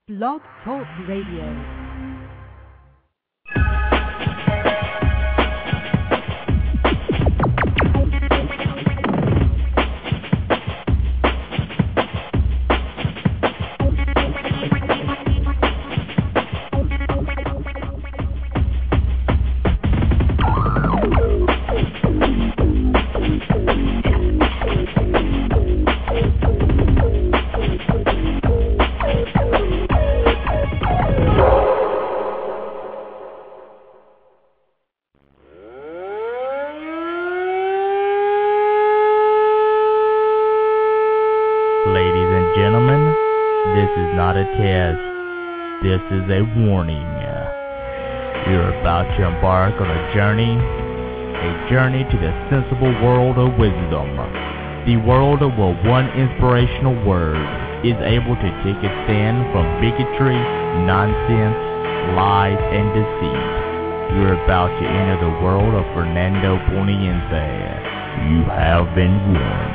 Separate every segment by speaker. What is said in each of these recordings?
Speaker 1: Blog Talk Radio.
Speaker 2: This is a warning. You're about to embark on a journey to the sensible world of wisdom. The world where one inspirational word is able to take a stand from bigotry, nonsense, lies, and deceit. You're about to enter the world of Fernando Poniente. You have been warned.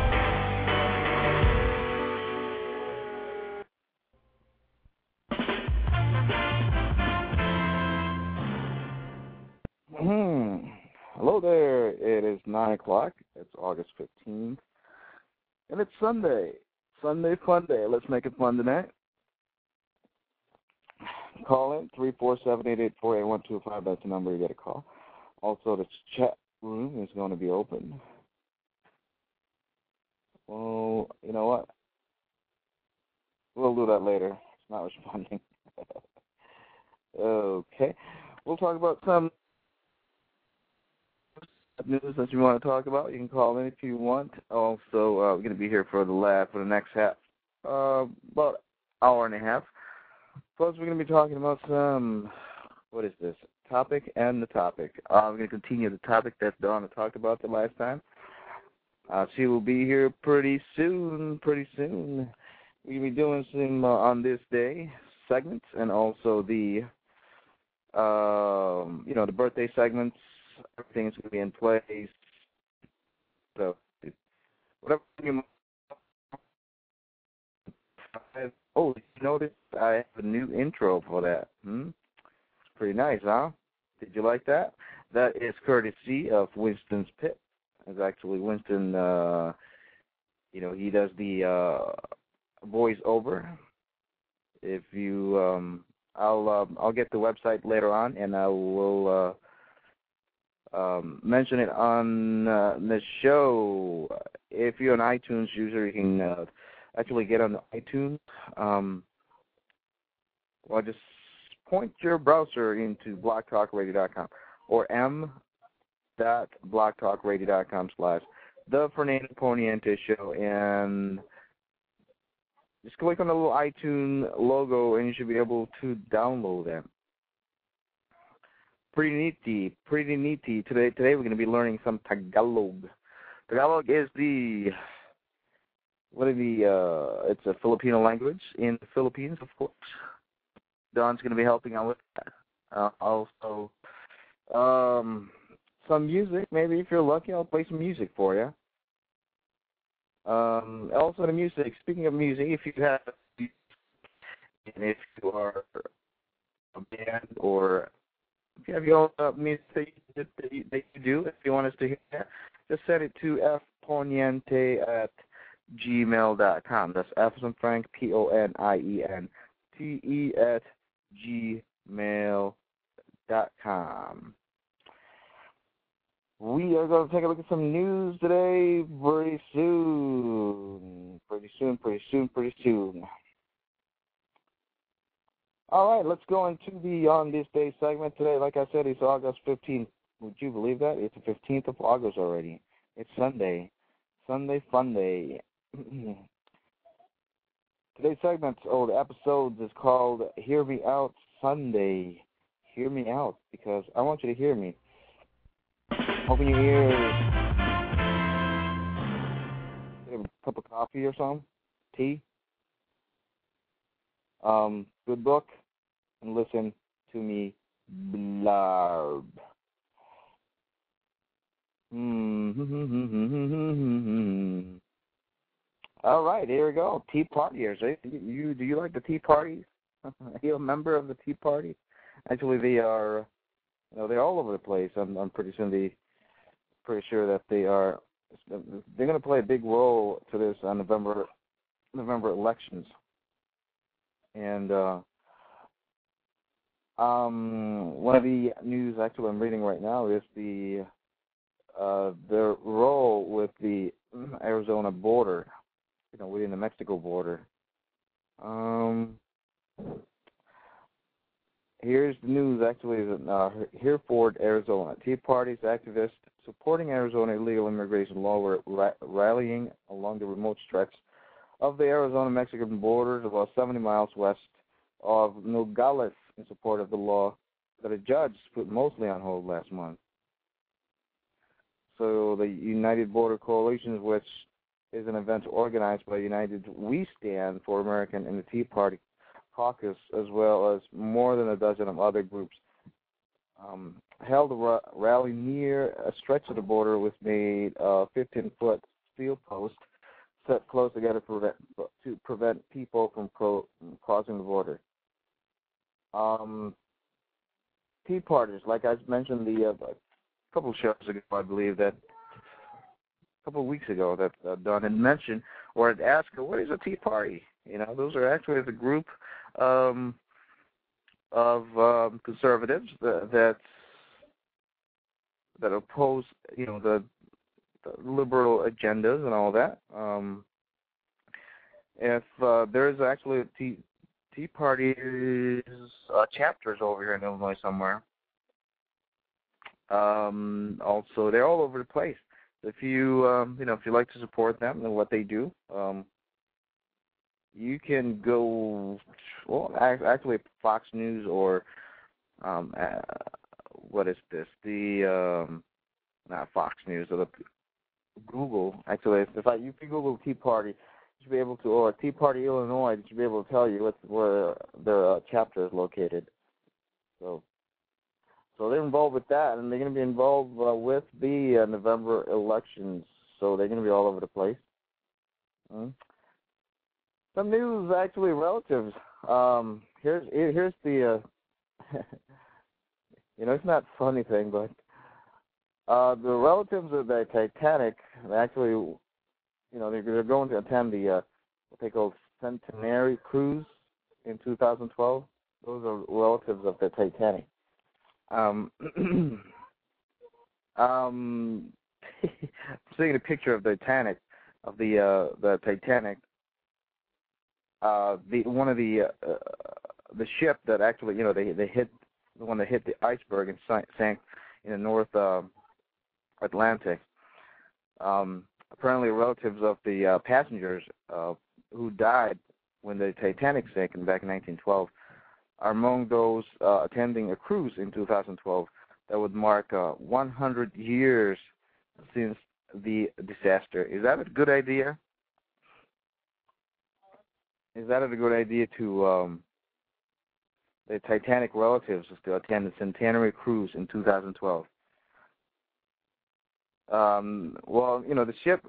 Speaker 3: Hello there, it is 9 o'clock, it's August 15th, and it's Sunday fun day. Let's make it fun tonight. Call in, 347-884-8125, that's the number you get a call. Also, the chat room is going to be open. Well, you know what? We'll do that later. It's not responding. Okay, we'll talk about some news that you want to talk about. You can call in if you want. Also, we're going to be here for the next half, about hour and a half. Plus, we're going to be talking about some, what is this, topic and the topic. We're going to continue the topic that Donna talked about the last time. She will be here pretty soon. We're going to be doing some on this day segments, and also the, the birthday segments. Everything's going to be in place. So, whatever you you noticed I have a new intro for that. It's pretty nice, huh? Did you like that? That is courtesy of Winston's Pit. It's actually Winston, he does the voice over. If you, I'll get the website later on, and I will mention it on the show. If you're an iTunes user, you can actually get on iTunes. Just point your browser into blogtalkradio.com or m.blogtalkradio.com/The Fernando Poniente Show, and just click on the little iTunes logo, and you should be able to download them. Pretty neaty. Today we're going to be learning some Tagalog. Tagalog is it's a Filipino language in the Philippines, of course. Don's going to be helping out with that. Also, some music. Maybe if you're lucky, I'll play some music for you. Also, the music. Speaking of music, if you are a band, or if you have your own music that you do, if you want us to hear that, just send it to fponiente@gmail.com. That's F as in Frank, PONIENTE@gmail.com. We are going to take a look at some news today pretty soon. All right, let's go into the On This Day segment today. Like I said, it's August 15th. Would you believe that? It's the 15th of August already. It's Sunday. Sunday fun day. Today's segment, the episode is called Hear Me Out Sunday. Hear me out, because I want you to hear me. Open your ears. Get a cup of coffee or something. Tea. Good book. And listen to me blurb. All right, here we go. Tea partiers. Do you like the tea parties? Are you a member of the Tea Party? Actually, they are. They're all over the place. I'm pretty sure that they are. They're going to play a big role to this on November elections. And one of the news actually I'm reading right now is their role with the Arizona border, within the Mexico border. Here's the news, actually, Hereford, Arizona. Tea Party's activists supporting Arizona illegal immigration law were rallying along the remote stretch of the Arizona-Mexican borders about 70 miles west of Nogales in support of the law that a judge put mostly on hold last month. So the United Border Coalition, which is an event organized by United We Stand for America and the Tea Party caucus, as well as more than a dozen of other groups, held a rally near a stretch of the border with made 15-foot steel posts set close together to prevent people from crossing the border. Tea Parties, like I mentioned a couple of shows ago, I believe, that a couple of weeks ago, that Don had mentioned or had asked her, what is a Tea Party? Those are actually the group of conservatives that oppose, the liberal agendas and all that. If there's actually a Tea Party's chapters over here in Illinois somewhere. Also, they're all over the place. If you if you like to support them and what they do, you can go. Well, actually, Fox News or what is this? Not Fox News, or Google. Actually, if you Google Tea Party, you should be able to, or Tea Party Illinois, you should be able to tell you where their chapter is located. So they're involved with that, and they're going to be involved with the November elections. So they're going to be all over the place. Some news, actually, relatives. Here's the, it's not a funny thing, but the relatives of the Titanic, actually, they're going to attend the what they call Centenary Cruise in 2012. Those are relatives of the Titanic. Seeing a picture of the Titanic, the Titanic. One of the ship that actually, they hit, the one that hit the iceberg and sank in the North Atlantic. Apparently, relatives of the passengers who died when the Titanic sank back in 1912 are among those attending a cruise in 2012 that would mark 100 years since the disaster. Is that a good idea? Is that a good idea to the Titanic relatives to attend the Centenary Cruise in 2012? Well, the ship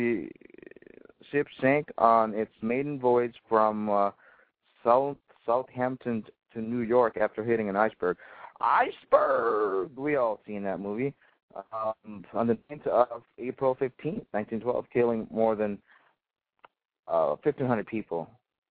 Speaker 3: sank on its maiden voyage from Southampton to New York after hitting an iceberg. Iceberg! We all seen that movie. On the 9th of April 15th, 1912, killing more than 1,500 people.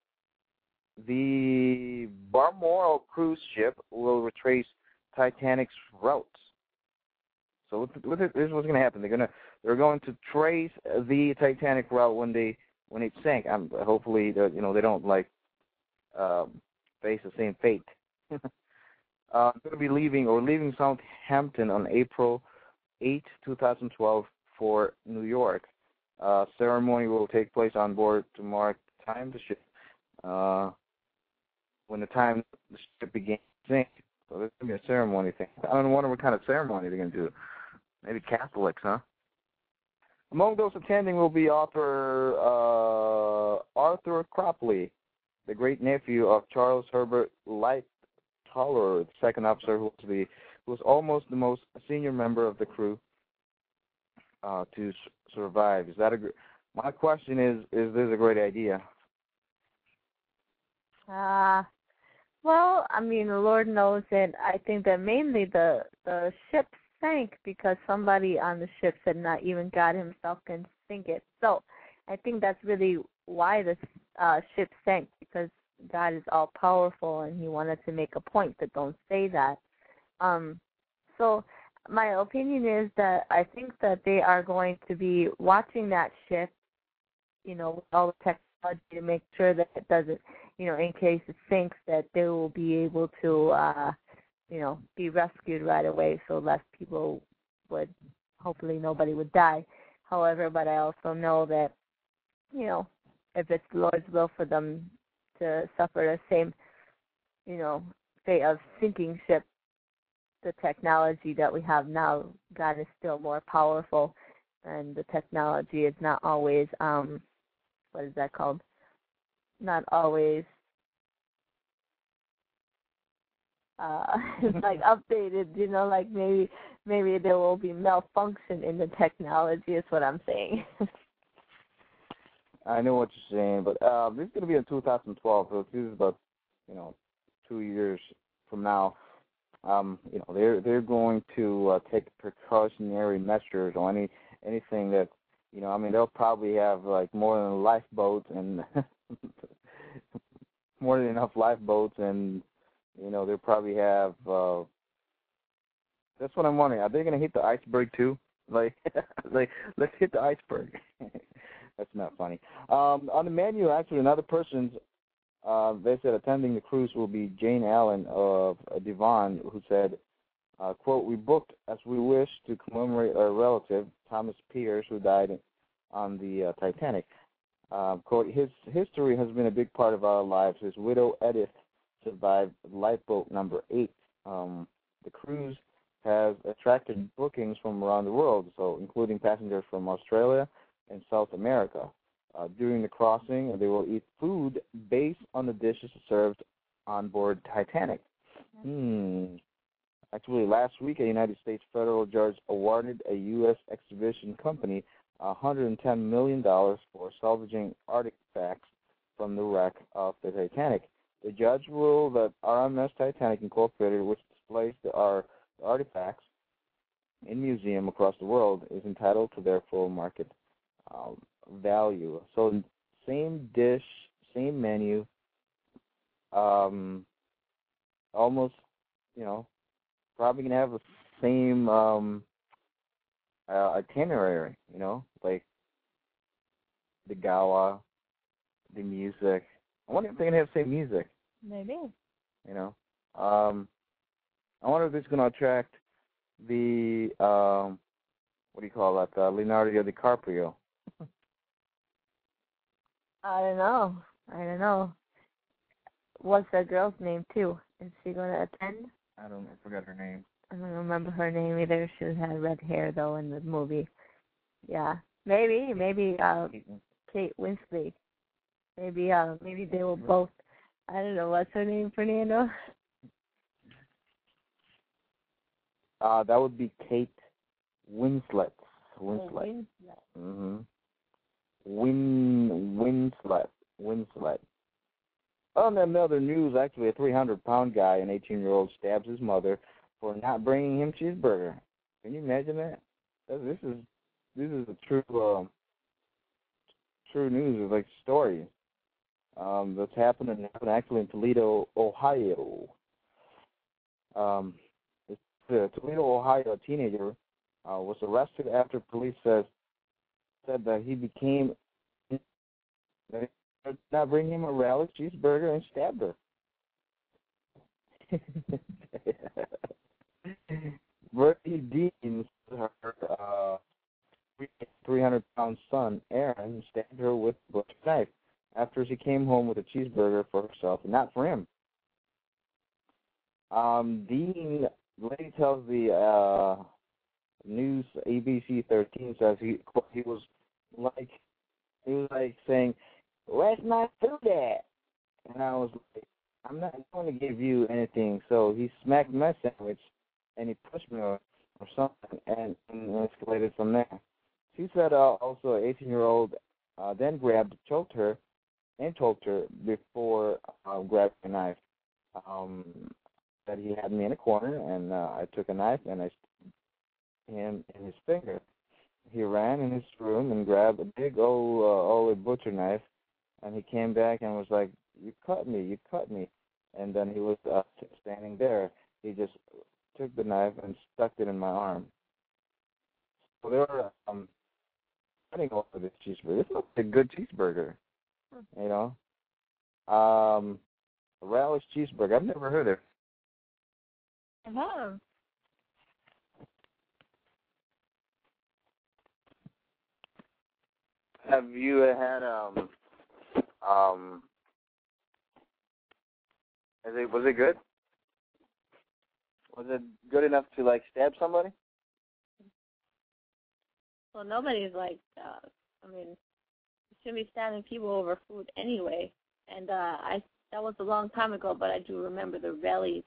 Speaker 3: The Balmoral cruise ship will retrace Titanic's routes. So this is what's going to happen. They're going to trace the Titanic route when it sank. Hopefully, they don't face the same fate. They're going to be leaving Southampton on April 8, 2012 for New York. Ceremony will take place on board to mark the time the ship when the ship began to sink. So there's going to be a ceremony thing. I don't wonder what kind of ceremony they're going to do. Maybe Catholics, huh? Among those attending will be author Arthur Cropley, the great-nephew of Charles Herbert Lightoller, the second officer who was almost the most senior member of the crew to survive. My question is this a great idea?
Speaker 1: Well, I mean, the Lord knows that I think that mainly the ship sank because somebody on the ship said not even God himself can sink it. So I think that's really why the ship sank, because God is all powerful and he wanted to make a point that don't say that. So my opinion is that I think that they are going to be watching that ship, with all the technology to make sure that it doesn't, in case it sinks, that they will be able to, be rescued right away, so less people would, hopefully nobody would die. However, but I also know that, if it's the Lord's will for them to suffer the same, fate of sinking ship, the technology that we have now, God is still more powerful, and the technology is not always, what is that called? Not always like updated, like maybe there will be malfunction in the technology is what I'm saying.
Speaker 3: I know what you're saying, but this is going to be in 2012, so this is about 2 years from now. They're going to take precautionary measures on anything that they'll probably have like more than lifeboats and more than enough lifeboats, and they'll probably have. That's what I'm wondering. Are they going to hit the iceberg too? Like let's hit the iceberg. That's not funny. On the menu, actually, another person's. They said attending the cruise will be Jane Allen of Devon, who said, quote, "We booked as we wish to commemorate our relative, Thomas Pierce, who died on the Titanic. Quote, his history has been a big part of our lives. His widow, Edith, survived lifeboat number 8. The cruise has attracted bookings from around the world, so including passengers from Australia and South America. During the crossing, they will eat food based on the dishes served on board Titanic." Actually, last week, a United States federal judge awarded a U.S. exhibition company $110 million for salvaging artifacts from the wreck of the Titanic. The judge ruled that RMS Titanic Incorporated, which displays the artifacts in museums across the world, is entitled to their full market value. So same dish, same menu, almost, probably gonna have the same itinerary, like the gala, the music. I wonder if they're gonna have the same music.
Speaker 1: Maybe.
Speaker 3: I wonder if it's gonna attract the what do you call that? Leonardo DiCaprio.
Speaker 1: I don't know. What's that girl's name too? Is she gonna attend?
Speaker 3: I forgot her name.
Speaker 1: I don't remember her name either. She had red hair though in the movie. Yeah, maybe Kate Winslet. Maybe they will both. I don't know what's her name, Fernando.
Speaker 3: That would be Kate Winslet.
Speaker 1: Winslet.
Speaker 3: Winslet. On another news, actually, a 300-pound guy, an 18-year-old, stabs his mother for not bringing him cheeseburger. Can you imagine that? This is a true news. It's like story. That's happened actually in Toledo, Ohio. The Toledo, Ohio teenager was arrested after police said that he became not bring him a relish cheeseburger and stabbed her. Bertie Deans, her 300-pound son, Aaron, stabbed her with a butcher knife after she came home with a cheeseburger for herself and not for him. Dean later tells the news ABC 13 says he was like saying, "Where's my food at?" And I was like, "I'm not going to give you anything." So he smacked my sandwich and he pushed me or something and escalated from there. She said also an 18-year-old then choked her before grabbing a knife. that he had me in a corner, and I took a knife and I stabbed him in his finger. He ran in his room and grabbed a big old butcher knife, and he came back and was like, "You cut me, you cut me." And then he was standing there. He just took the knife and stuck it in my arm. So they were fighting over this cheeseburger. This looks like a good cheeseburger, you know. Relish cheeseburger. I've never heard of it.
Speaker 1: Uh-huh.
Speaker 3: Have you had was it good? Was it good enough to like stab somebody?
Speaker 1: Well, nobody's like, I mean, you shouldn't be stabbing people over food anyway. And that was a long time ago, but I do remember the Relly's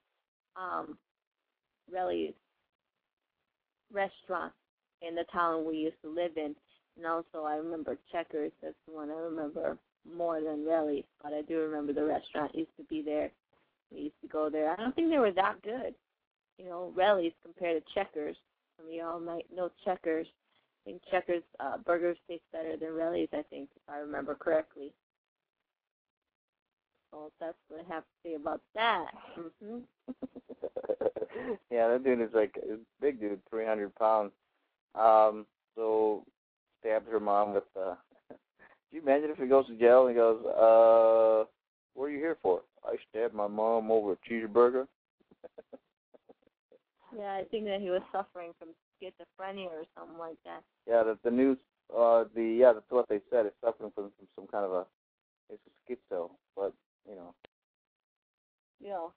Speaker 1: restaurant in the town we used to live in. And also I remember Checkers. That's the one I remember more than Relly's, but I do remember the restaurant used to be there. We used to go there. I don't think they were that good, you know, Relly's compared to Checkers. Some of y'all might know Checkers. I think Checkers burgers taste better than Relly's, I think, if I remember correctly. So that's what I have to say about that. Mm-hmm.
Speaker 3: Yeah, that dude is like a big dude, 300 pounds. So stabbed her mom with can you imagine if he goes to jail and he goes, what are you here for? I stabbed my mom over a cheeseburger.
Speaker 1: Yeah, I think that he was suffering from schizophrenia or something like that.
Speaker 3: Yeah, the news, that's what they said. It's suffering from some kind of it's a schizo, but, you know.
Speaker 1: Yeah.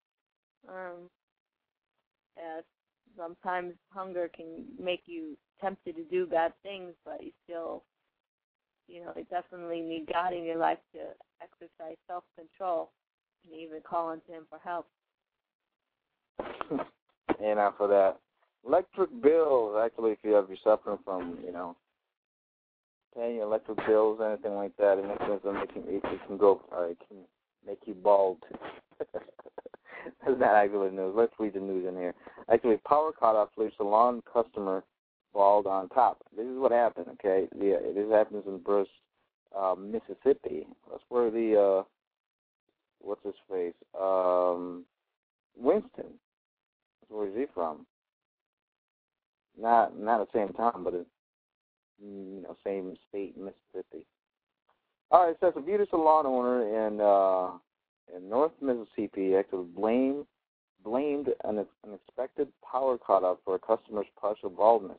Speaker 1: Yeah, sometimes hunger can make you tempted to do bad things, but you still, you know, you definitely need God in your life to exercise self-control and even call on to Him for help.
Speaker 3: And for that, electric bills, actually, if you're suffering from, you know, paying your electric bills, anything like that, and it can make you bald. That's not actually news. Let's read the news in here. Actually, power cut off leaves salon customer bald on top. This is what happened, okay? This happens in Bruce, Mississippi. That's where the, what's his face? Winston. Where is he from? Not the same town, but it's, you know, same state, Mississippi. All right, it says a beauty salon owner in North Mississippi actually blamed an unexpected power cutoff for a customer's partial baldness.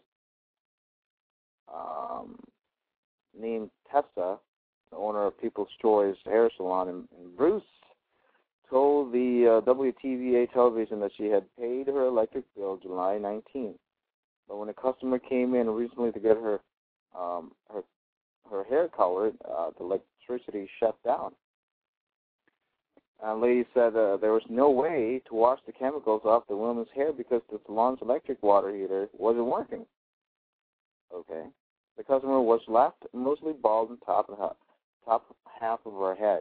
Speaker 3: Named Tessa, the owner of People's Choice Hair Salon in Bruce, told the WTVA television that she had paid her electric bill July 19th. But when a customer came in recently to get her hair colored, the electricity shut down. A lady said there was no way to wash the chemicals off the woman's hair because the salon's electric water heater wasn't working. Okay. The customer was left mostly bald on top half of her head.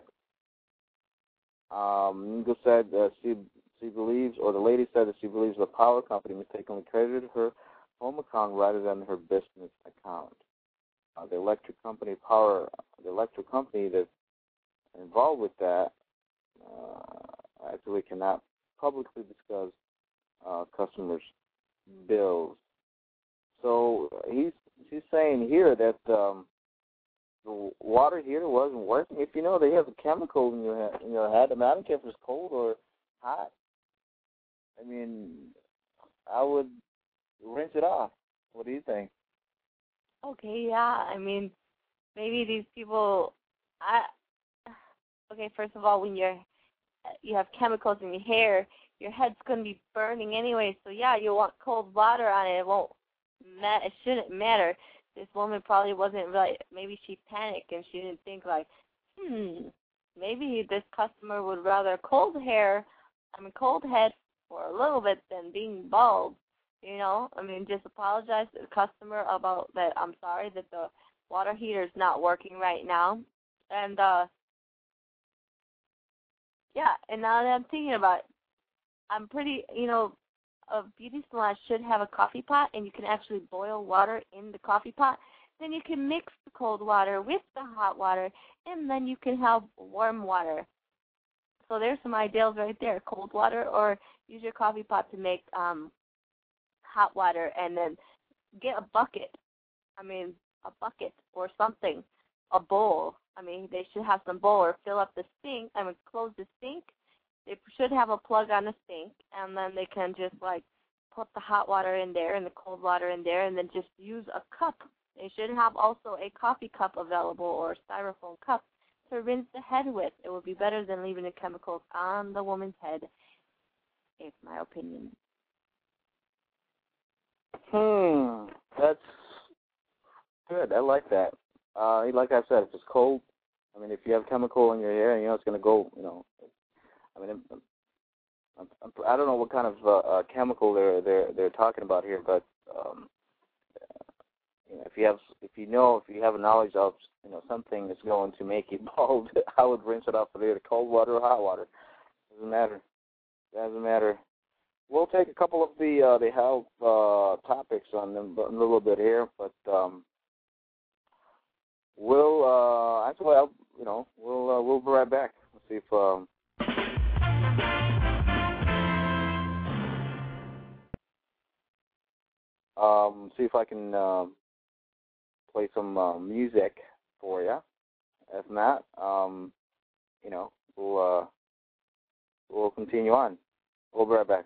Speaker 3: Ningo said she believes, or the lady said that she believes the power company mistakenly credited her home account rather than her business account. The electric company that's involved with that actually cannot publicly discuss customers' bills. So she's saying here that the water heater wasn't working. If you know they have a chemical in your head, I mean, I don't care if it's cold or hot. I mean, I would rinse it off. What do you think?
Speaker 1: Okay, yeah. I mean, maybe these people. Okay, first of all, when you have chemicals in your hair, your head's going to be burning anyway. So yeah, you want cold water on it. It shouldn't matter. This woman probably wasn't really. Maybe she panicked and she didn't think like, maybe this customer would rather cold head for a little bit than being bald. You know, I mean, just apologize to the customer about that. I'm sorry that the water heater is not working right now, and Yeah, and now that I'm thinking about it, I'm pretty, a beauty salon should have a coffee pot, and you can actually boil water in the coffee pot. Then you can mix the cold water with the hot water, and then you can have warm water. So there's some ideals right there, cold water, or use your coffee pot to make hot water, and then get a bucket. A bucket or something, a bowl. They should have some bowl or fill up the sink. Close the sink. They should have a plug on the sink, and then they can just put the hot water in there and the cold water in there, and then just use a cup. They should have also a coffee cup available or a styrofoam cup to rinse the head with. It would be better than leaving the chemicals on the woman's head, is my opinion.
Speaker 3: That's good. I like that. Like I said, if it's cold, if you have chemical in your hair, it's going to go, I don't know what kind of chemical they're talking about here, but if you have a knowledge of something that's going to make you bald, I would rinse it off with either cold water or hot water. Doesn't matter. We'll take a couple of the health topics on them a little bit here, but we'll be right back. Let's see if. See if I can play some music for you. If not, we'll continue on. We'll be right back.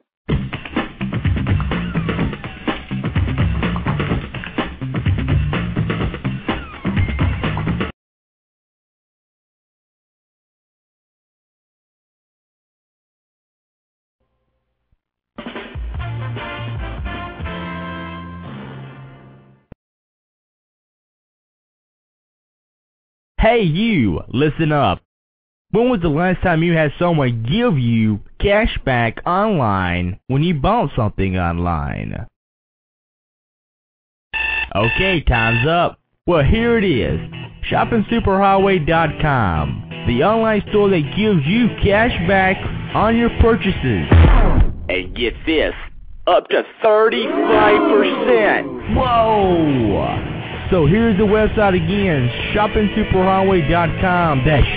Speaker 2: Hey you, listen up. When was the last time you had someone give you cash back online when you bought something online? Okay, time's up. Well, here it is. ShoppingSuperHighway.com, the online store that gives you cash back on your purchases. And get this, up to 35%. Whoa! So here's the website again, ShoppingSuperHighway.com. That's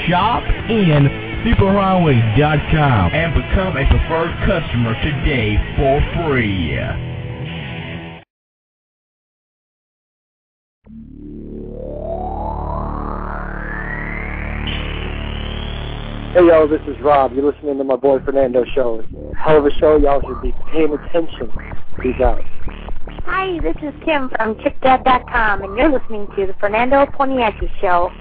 Speaker 2: ShopInSuperHighway.com. And become a preferred customer today for free.
Speaker 4: Hey, yo, this is Rob. You're listening to my boy Fernando show. Hell of a show. Y'all should be paying attention. Peace out.
Speaker 5: Hi, this is Kim from ChipDad.com, and you're listening to the Fernando Poniecki Show.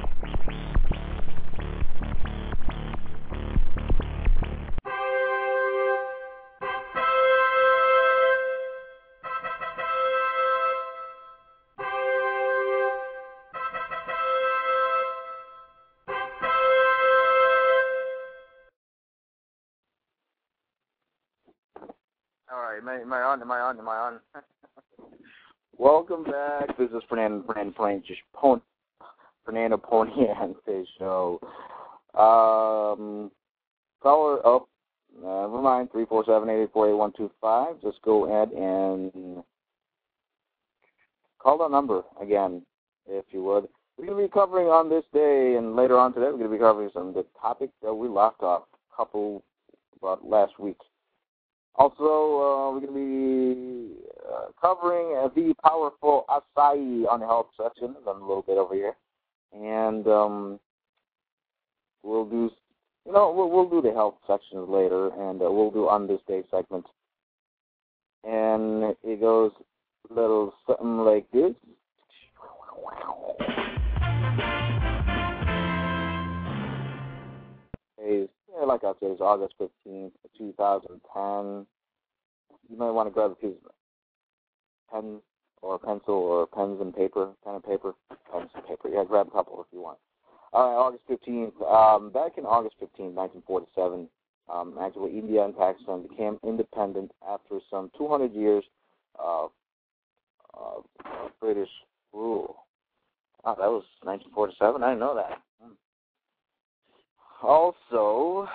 Speaker 3: All right, am I on? Welcome back. This is Fernando Poniecki Show. Caller up. Never mind. 347-884-8125. Just go ahead and call that number again, if you would. We're going to be covering on this day, and later on today, we're going to be covering some of the topics that we left off about last week. Also, we're going to be covering the powerful acai on the health section. I've done a little bit over here, and we'll do, we'll do the health sections later, and we'll do on this day segment. And it goes a little something like this. Like I said, it's August 15th, 2010. You might want to grab a piece of pen or a pencil or pens and paper, pen and paper, pens and paper. Yeah, grab a couple if you want. All right, August 15th. Back in August 15th, 1947, actually India and Pakistan became independent after some 200 years of British rule. Oh, that was 1947? I didn't know that. Also,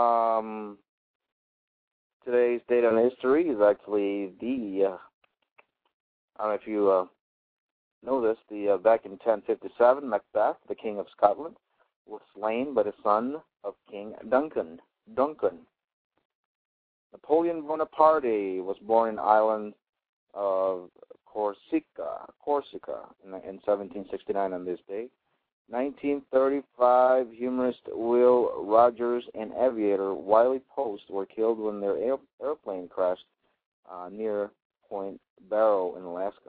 Speaker 3: today's date on history is actually the, I don't know if you know this, back in 1057, Macbeth, the King of Scotland, was slain by the son of King Duncan. Napoleon Bonaparte was born in island of Corsica in 1769 on this day. 1935, humorist Will Rogers and aviator Wiley Post were killed when their airplane crashed near Point Barrow in Alaska.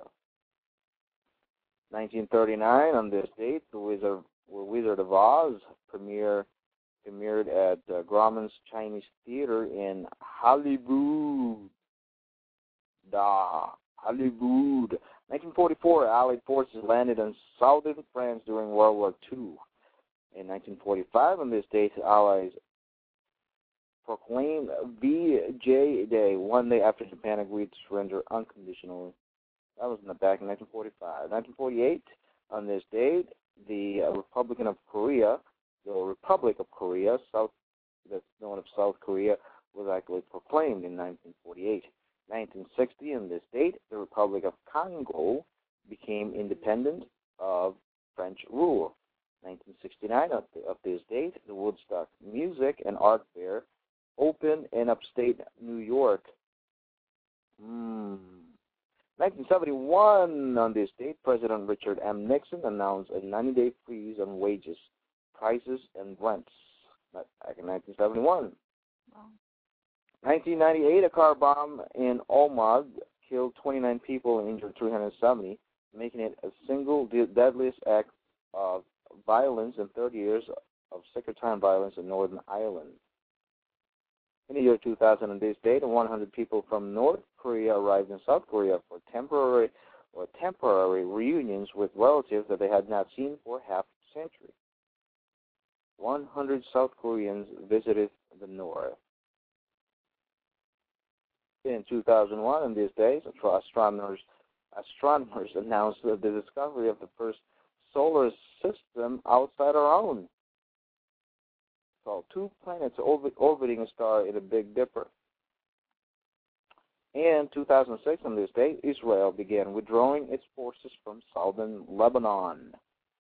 Speaker 3: 1939, on this date, The Wizard of Oz premiered at Grauman's Chinese Theater in Hollywood. 1944, Allied forces landed in southern France during World War II. In 1945, on this date, Allies proclaimed VJ Day, one day after Japan agreed to surrender unconditionally. That was in the back in 1945. 1948, on this date, the Republic of Korea, that's known as South Korea, was actually proclaimed in 1948. 1960, on this date, the Republic of Congo became independent of French rule. 1969, of this date, the Woodstock Music and Art Fair opened in upstate New York. 1971, on this date, President Richard M. Nixon announced a 90-day freeze on wages, prices, and rents. Back in 1971. Wow. 1998, a car bomb in Olmag killed 29 people and injured 370, making it a single deadliest act of violence in 30 years of sectarian violence in Northern Ireland. In the year 2000, on this date, 100 people from North Korea arrived in South Korea for temporary reunions with relatives that they had not seen for half a century. 100 South Koreans visited the North. In 2001, on these days, astronomers announced the discovery of the first solar system outside our own. So 2 planets orbiting a star in a Big Dipper. In 2006, on this day, Israel began withdrawing its forces from southern Lebanon.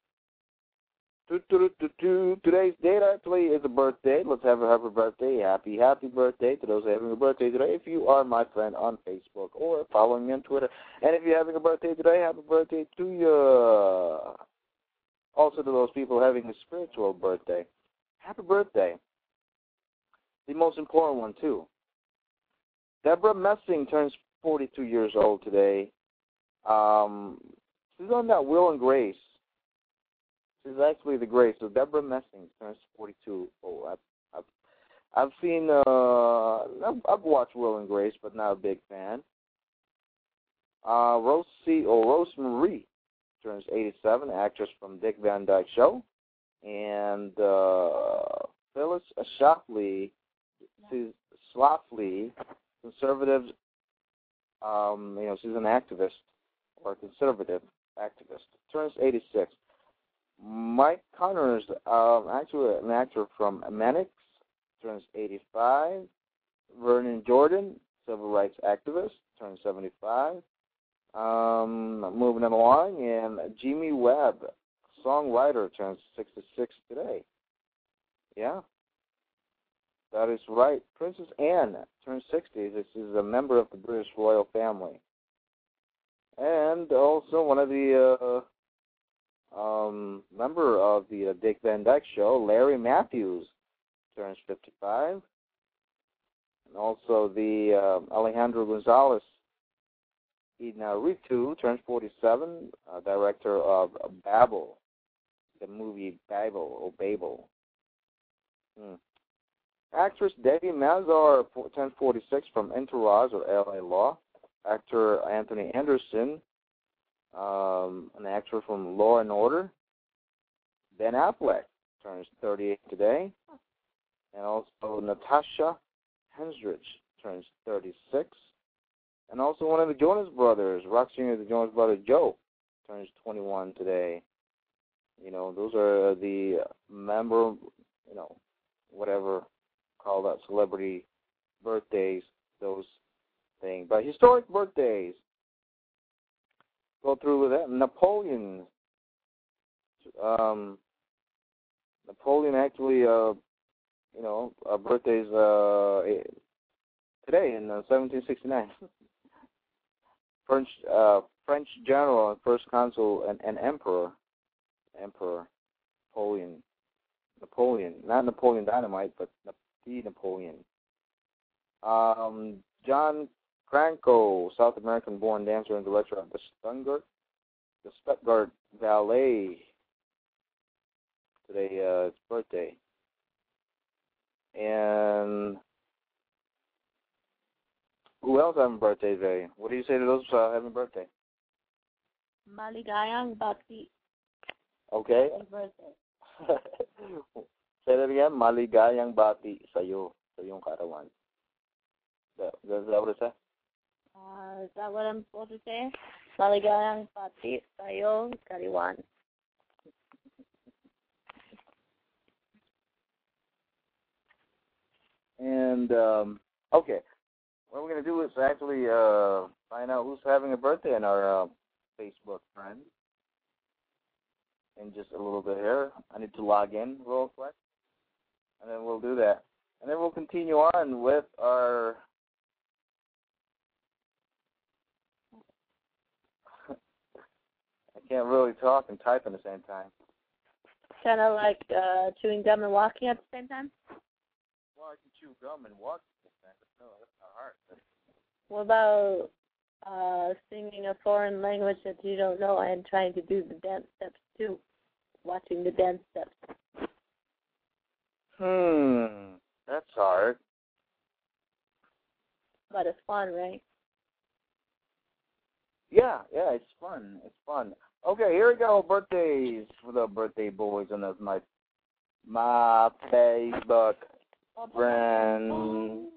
Speaker 3: Today's date actually is a birthday. Let's have a happy birthday. Happy birthday to those having a birthday today. If you are my friend on Facebook or following me on Twitter. And if you're having a birthday today, happy birthday to you. Also to those people having a spiritual birthday. Happy birthday. The most important one, too. Deborah Messing turns 42 years old today. She's on that Will and Grace. She's actually the Grace. So Deborah Messing turns 42. Oh, I've seen. I've watched Will and Grace, but not a big fan. Rosemarie turns 87, actress from Dick Van Dyke Show, and Phyllis Schlafly, conservative. She's an activist or a conservative activist. Turns 86. Mike Connors, actually an actor from Mannix, turns 85. Vernon Jordan, civil rights activist, turns 75. Moving along, and Jimmy Webb, songwriter, turns 66 today. Yeah, that is right. Princess Anne turns 60. This is a member of the British royal family. And also one of the member of the Dick Van Dyke Show, Larry Matthews, turns 55. And also the Alejandro Gonzalez Iñárritu turns 47, director of Babel, the movie Babel. Actress Debbie Mazar turns 46 from Entourage or L.A. Law. Actor Anthony Anderson, an actor from Law and Order. Ben Affleck turns 38 today. And also Natasha Henstridge turns 36. And also one of the Jonas Brothers, rock singer of the Jonas Brothers, Joe, turns 21 today. Those are the whatever, call that celebrity birthdays, those things. But historic birthdays, go through with that. Napoleon. Napoleon actually, birthdays today in 1769. French general and first consul and emperor Napoleon, not Napoleon Dynamite, but the Napoleon. John Cranko, South American-born dancer and director of the Stuttgart Ballet. Today, his birthday. And who else having birthday today? What do you say to those having birthday?
Speaker 1: Maligayang bati.
Speaker 3: Okay.
Speaker 1: Happy birthday.
Speaker 3: Say that again. Maligayang bati sa'yo, sa iyong karawan. Is that what it says?
Speaker 1: Is that what I'm supposed to say? Maligayang bati sa'yo, kariwan.
Speaker 3: And, okay. What we're going to do is actually find out who's having a birthday in our Facebook friends. In just a little bit here. I need to log in real quick. And then we'll do that. And then we'll continue on with our... I can't really talk and type at the same time.
Speaker 1: Kind of like chewing gum and walking at the same time?
Speaker 3: Well, I can chew gum and walk at the same time, but no, that's not hard.
Speaker 1: What about singing a foreign language that you don't know and trying to do the dance steps too? Watching the dance steps.
Speaker 3: That's hard.
Speaker 1: But it's fun, right?
Speaker 3: Yeah, it's fun. It's fun. Okay, here we go. Birthdays for the birthday boys, and that's my Facebook friend.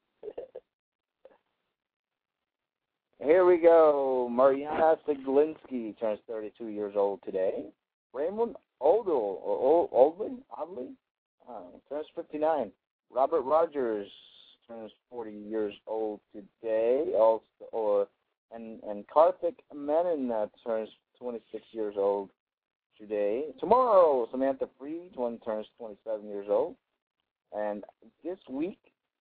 Speaker 3: Here we go. Mariana Siglinski turns 32 years old today. Raymond Oldley turns 59. Robert Rogers turns 40 years old today. And Karthik Menon turns 26 years old today. Tomorrow, Samantha Freed turns 27 years old. And this week,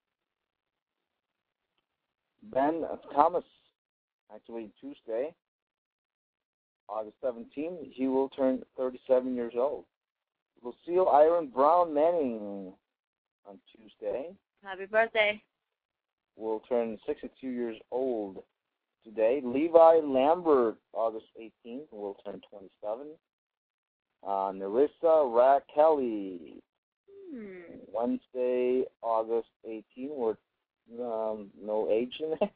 Speaker 3: Ben Thomas, actually Tuesday, August 17th, he will turn 37 years old. Lucille Iron Brown Manning on Tuesday.
Speaker 1: Happy birthday.
Speaker 3: Will turn 62 years old today. Levi Lambert, August 18th, will turn 27. Narissa Kelly, Wednesday, August 18th, with no age in it.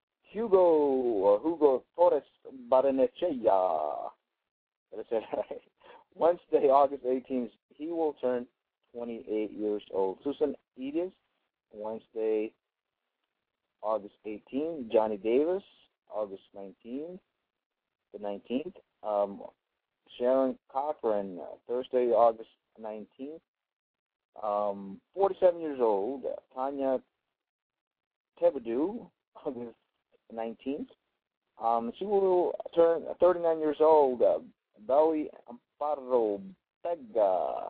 Speaker 3: Hugo Torres Barnechea. Did I say that right? Wednesday, August 18th, he will turn 28 years old. Susan Edis, Wednesday, August 18th. Johnny Davis, August 19th, the 19th. Sharon Cochran, Thursday, August 19th. 47 years old. Tanya Tebadu, August 19th. She will turn 39 years old. Belly Amparo Pega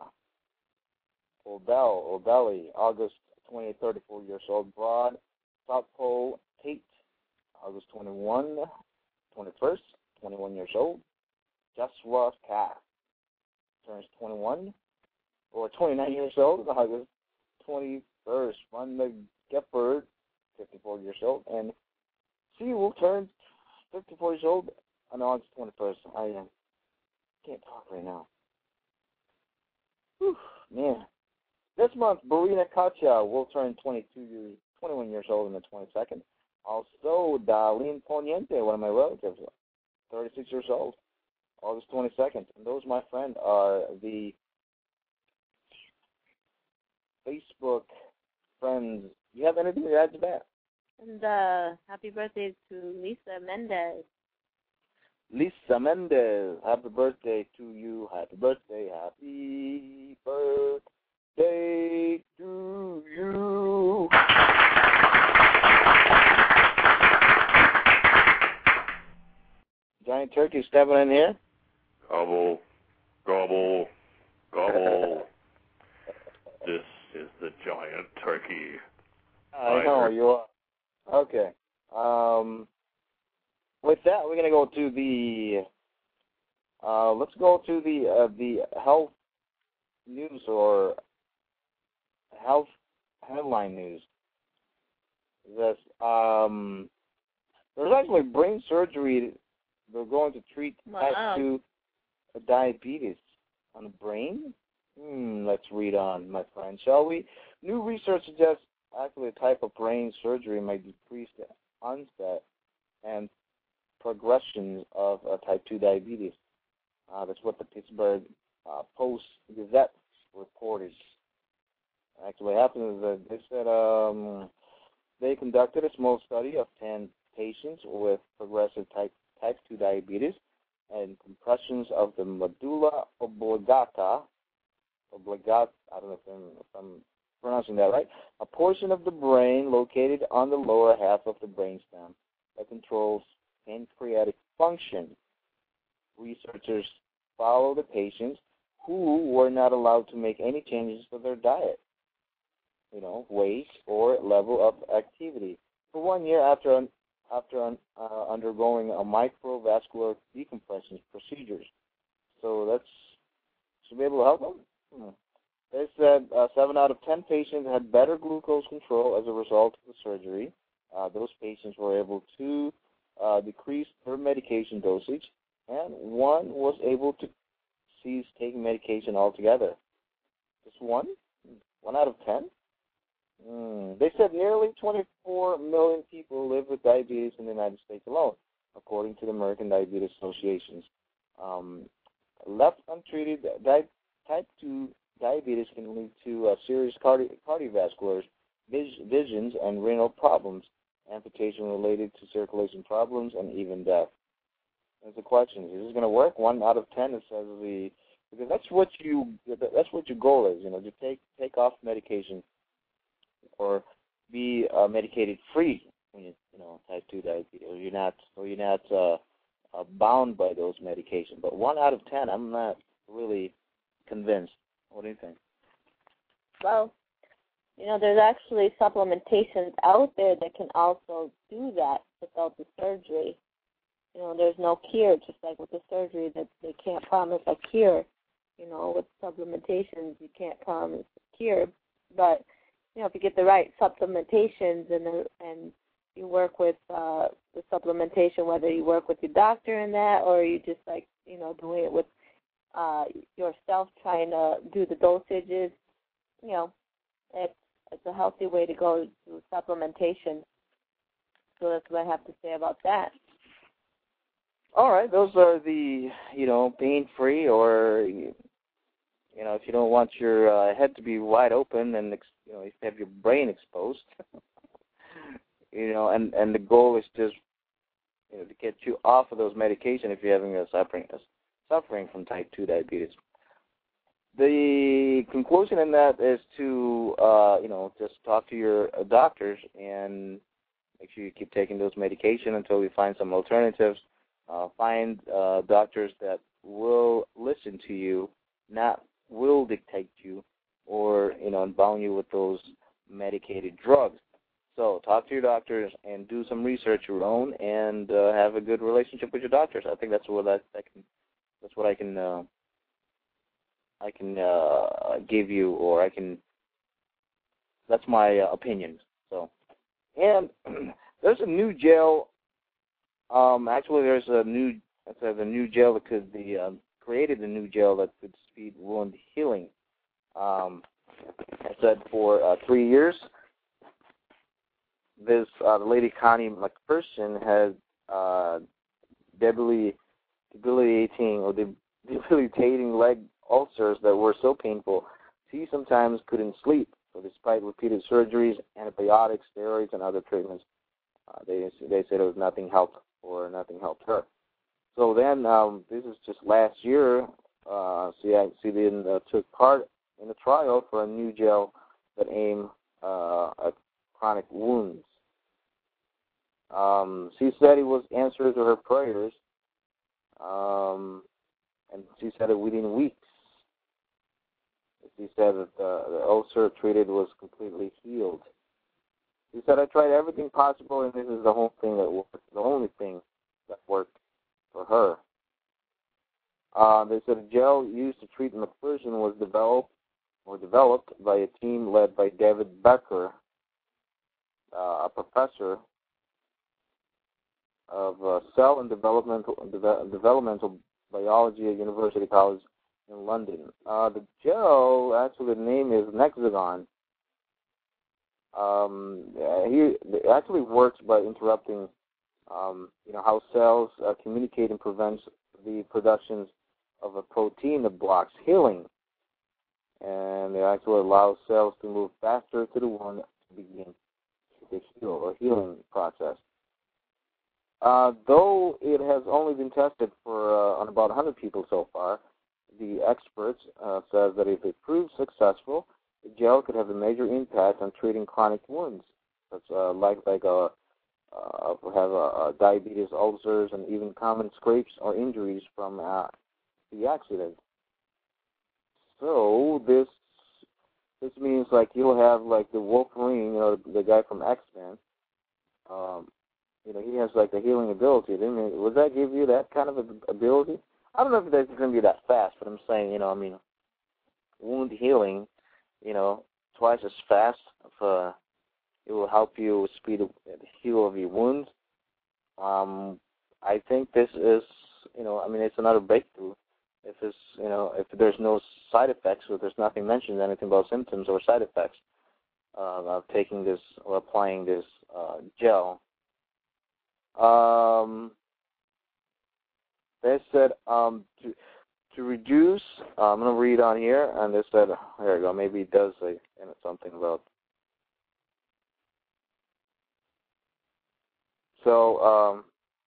Speaker 3: O'Belly, August 28th, 34 years old. Broad South Pole Tate, August 21st, 21 years old. Joshua Cass turns 21 or 29 years old, August 21st. Rhonda Gephardt, 54 years old, and she will turn 54 years old on August 21st. I can't talk right now. Whew, man. This month, Barina Kacha will turn 21 years old on the 22nd. Also, Darlene Poniente, one of my relatives, 36 years old, August 22nd. And those, my friend, are the Facebook friends. You have anything to add to that?
Speaker 1: And happy birthday to Lisa Mendez.
Speaker 3: Lisa Mendez, happy birthday to you. Happy birthday, happy birthday day to you. Giant turkey stepping in here.
Speaker 6: Gobble, gobble, gobble. This is the giant turkey.
Speaker 3: I know you are. Okay. With that, we're gonna go to the. Let's go to the health news or health headline news. This there's actually brain surgery. They're going to treat type 2 diabetes on the brain. Let's read on, my friend, shall we? New research suggests actually a type of brain surgery may decrease the onset and progression of type 2 diabetes. That's what the Pittsburgh Post-Gazette reported. Actually, what happened is that they said they conducted a small study of 10 patients with progressive type 2 diabetes and compressions of the medulla oblongata. I don't know if I'm pronouncing that right. A portion of the brain located on the lower half of the brainstem that controls pancreatic function. Researchers follow the patients who were not allowed to make any changes to their diet, weight or level of activity, for 1 year after undergoing a microvascular decompression procedures. So that should be able to help them. They said 7 out of 10 patients had better glucose control as a result of the surgery. Those patients were able to decrease their medication dosage, and 1 was able to cease taking medication altogether. Just 1? 1 out of 10? They said nearly 24 million people live with diabetes in the United States alone, according to the American Diabetes Association. Left untreated, type 2 diabetes can lead to serious cardiovascular, visions, and renal problems, amputation related to circulation problems, and even death. That's the question: is this going to work? 1 out of 10, it says because that's what your goal is, to take off medication or be medicated free when you type 2 diabetes, or you're not bound by those medications. But 1 out of 10, I'm not really convinced. What do you think?
Speaker 1: Well, there's actually supplementations out there that can also do that without the surgery. There's no cure, just like with the surgery, that they can't promise a cure. With supplementations, you can't promise a cure. But, if you get the right supplementations and you work with the supplementation, whether you work with your doctor in that or you just doing it with yourself, trying to do the dosages, it's a healthy way to go to supplementation. So that's what I have to say about that.
Speaker 3: All right, those are the, pain-free, or, if you don't want your head to be wide open and, you have your brain exposed, and the goal is just, to get you off of those medications if you're having suffering from type 2 diabetes. The conclusion in that is to, just talk to your doctors and make sure you keep taking those medications until we find some alternatives. Find doctors that will listen to you, not will dictate you or, bound you with those medicated drugs. So talk to your doctors and do some research your own and have a good relationship with your doctors. I think that's what I can give you, or that's my opinion. So, and there's a new gel. Actually, there's a new gel that could be created. A new gel that could speed wound healing. I said for 3 years. This the lady Connie McPherson has debilitating leg ulcers that were so painful she sometimes couldn't sleep. So despite repeated surgeries, antibiotics, steroids, and other treatments, they said nothing helped her. So then this is just last year. She then took part in a trial for a new gel that aim at chronic wounds. She said it was answer to her prayers, and she said it within weeks. She said that the ulcer treated was completely healed. She said, I tried everything possible, and this is the whole thing that worked, the only thing that worked for her. They said a gel used to treat McPherson was developed by a team led by David Becker, a professor of cell and developmental biology at University College in London. The gel, actually, the name is Nexagon. It actually works by interrupting, how cells communicate and prevents the production of a protein that blocks healing. And it actually allows cells to move faster to the wound to begin the healing process. Though it has only been tested for on about 100 people so far, the experts says that if it proves successful, the gel could have a major impact on treating chronic wounds, such like diabetes, ulcers, and even common scrapes or injuries from the accident. So this means like you'll have like the Wolverine, the guy from X-Men. He has like the healing ability. Would that give you that kind of ability? I don't know if that's going to be that fast, but I'm saying, wound healing, twice as fast. It will help you speed the heal of your wounds. I think this is, it's another breakthrough. If there's no side effects, or there's nothing mentioned, anything about symptoms or side effects of taking this or applying this gel. They said to reduce, I'm going to read on here, and they said, there we go, maybe it does say something about. So,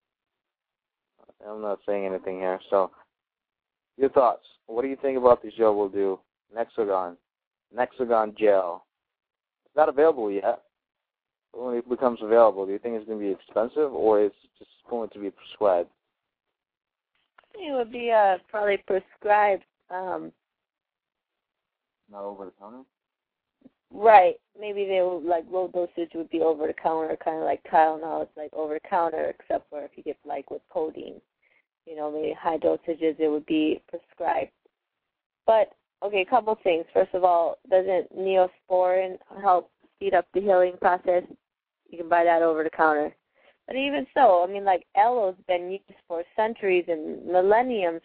Speaker 3: I'm not saying anything here. So, your thoughts. What do you think about this gel will do? Nexagon gel. It's not available yet. When it becomes available, do you think it's going to be expensive, or it's just going to be prescribed?
Speaker 1: It would be probably prescribed.
Speaker 3: Not over the counter?
Speaker 1: Right. Maybe they will, like, low dosage would be over the counter, kind of like Tylenol. It's like over the counter, except for if you get like with codeine. Maybe high dosages, it would be prescribed. But, okay, a couple things. First of all, doesn't Neosporin help speed up the healing process? You can buy that over the counter. But even so, like aloe's been used for centuries and millenniums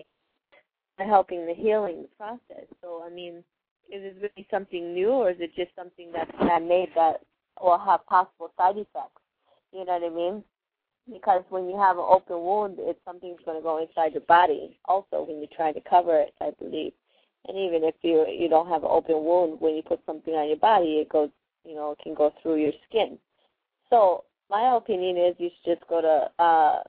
Speaker 1: in helping the healing process. So, is it really something new, or is it just something that's man-made that will have possible side effects? You know what I mean? Because when you have an open wound, something's going to go inside your body also when you're trying to cover it, I believe. And even if you don't have an open wound, when you put something on your body, it goes, it can go through your skin. So my opinion is you should just go to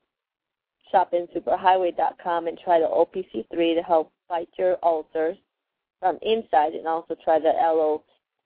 Speaker 1: shopinsuperhighway.com and try the OPC3 to help fight your ulcers from inside, and also try the aloe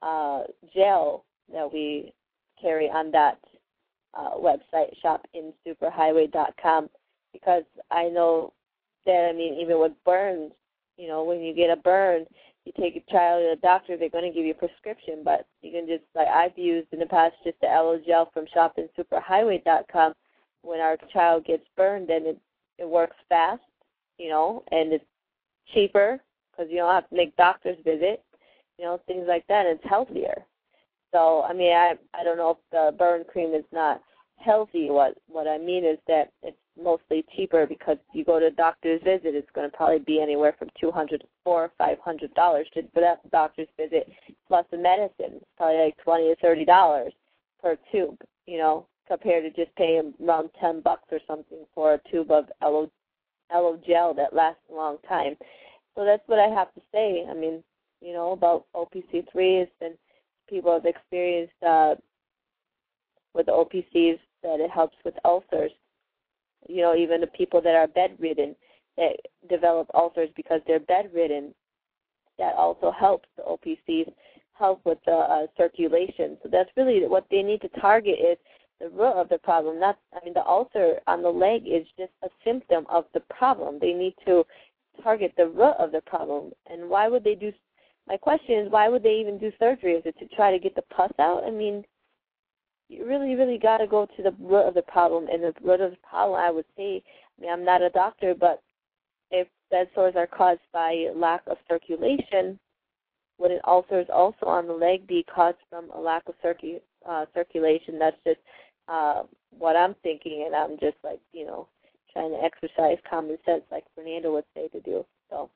Speaker 1: gel that we carry on that website, shopinsuperhighway.com, because I know that, even with burns, when you get a burn, you take a child to the doctor, they're going to give you a prescription, but you can just, like I've used in the past, just the aloe gel from shopinsuperhighway.com. When our child gets burned, then it works fast, and it's cheaper because you don't have to make doctor's visit, things like that, and it's healthier. So, I don't know if the burn cream is not healthy. What I mean is that it's mostly cheaper because you go to a doctor's visit, it's going to probably be anywhere from $200 to $400 or $500 for that doctor's visit, plus the medicine. It's probably like $20 to $30 per tube, compared to just paying around $10 or something for a tube of aloe gel that lasts a long time. So that's what I have to say. About OPC3 is that people have experienced with the OPCs that it helps with ulcers. Even the people that are bedridden, that develop ulcers because they're bedridden, that also helps the OPCs help with the circulation. So that's really what they need to target is the root of the problem. The ulcer on the leg is just a symptom of the problem. They need to target the root of the problem. And why would they do? My question is, why would they even do surgery? Is it to try to get the pus out? I mean, you really, really got to go to the root of the problem. And the root of the problem, I would say, I'm not a doctor, but if bed sores are caused by lack of circulation, would an ulcers also on the leg be caused from a lack of circulation? That's just what I'm thinking, and I'm just trying to exercise common sense like Fernando would say to do. So.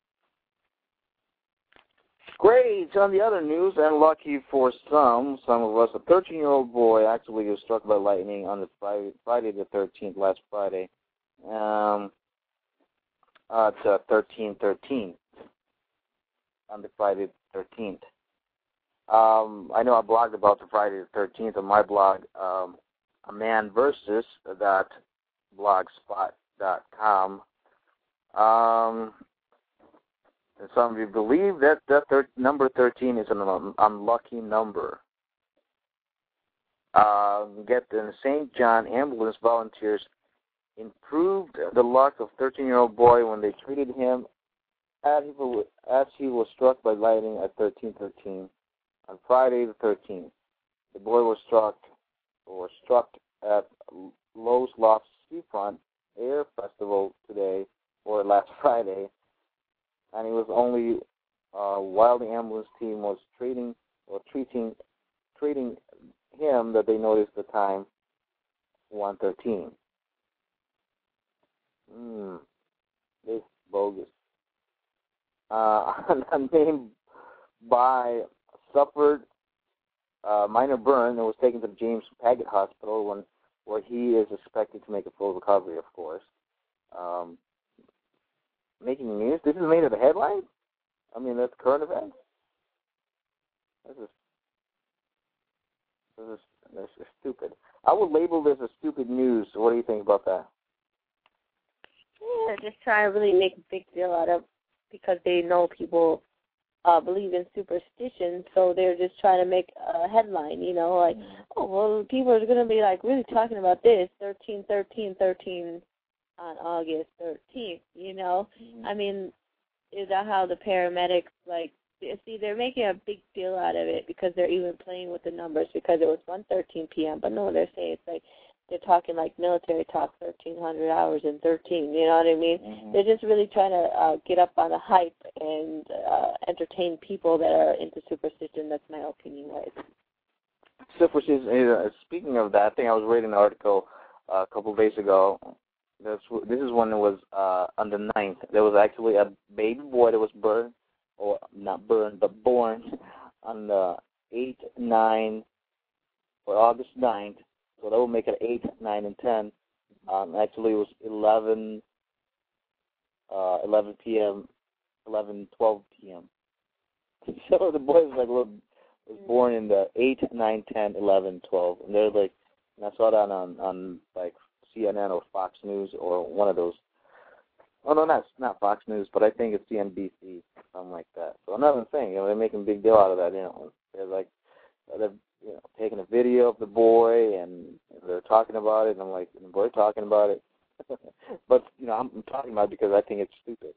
Speaker 3: Great. On the other news, and lucky for some of us, a 13-year-old boy actually was struck by lightning on the Friday the 13th, last Friday. It's 13/13 on the Friday the 13th. I know I blogged about the Friday the 13th on my blog, A Man Versus .blogspot.com. And some of you believe that number 13 is an unlucky number. Get the St. John ambulance volunteers improved the luck of 13-year-old boy when they treated him as he was struck by lightning at 13/13 on Friday the 13th. The boy was struck at Lowe's Lofts Seafront Air Festival today, or last Friday, and it was only while the ambulance team was treating him that they noticed the time 1:13. This is bogus. Unnamed by suffered minor burn and was taken to the James Paget Hospital where he is expected to make a full recovery, of course. Making news. This is made of the headline? That's current events? This is stupid. I would label this as stupid news. What do you think about that?
Speaker 1: Yeah, just trying to really make a big deal out of because they know people believe in superstition, so they're just trying to make a headline, oh, well, people are going to be, really talking about this, 13/13/13 on August 13th, Is that how the paramedics, see, they're making a big deal out of it because they're even playing with the numbers because it was 1:13 p.m., but no, they're saying it's they're talking like military talk, 1,300 hours and 13, you know what I mean? Mm-hmm. They're just really trying to get up on the hype and entertain people that are into superstition. That's my opinion, right?
Speaker 3: Superstition, speaking of that, I think I was reading an article a couple of days ago. This is when it was on the 9th. There was actually a baby boy that was born on the August 9th. So that would make it 8, 9, and 10. Actually, it was 11 p.m., 11:12 p.m. So the boy was born in the 8, 9, 10, 11, 12. And they're and I saw that on CNN or Fox News or one of those. Oh, no, not Fox News, but I think it's CNBC, something like that. So another thing, they're making a big deal out of that, They're they're taking a video of the boy and they're talking about it, and I'm like, the boy talking about it. But, I'm talking about it because I think it's stupid.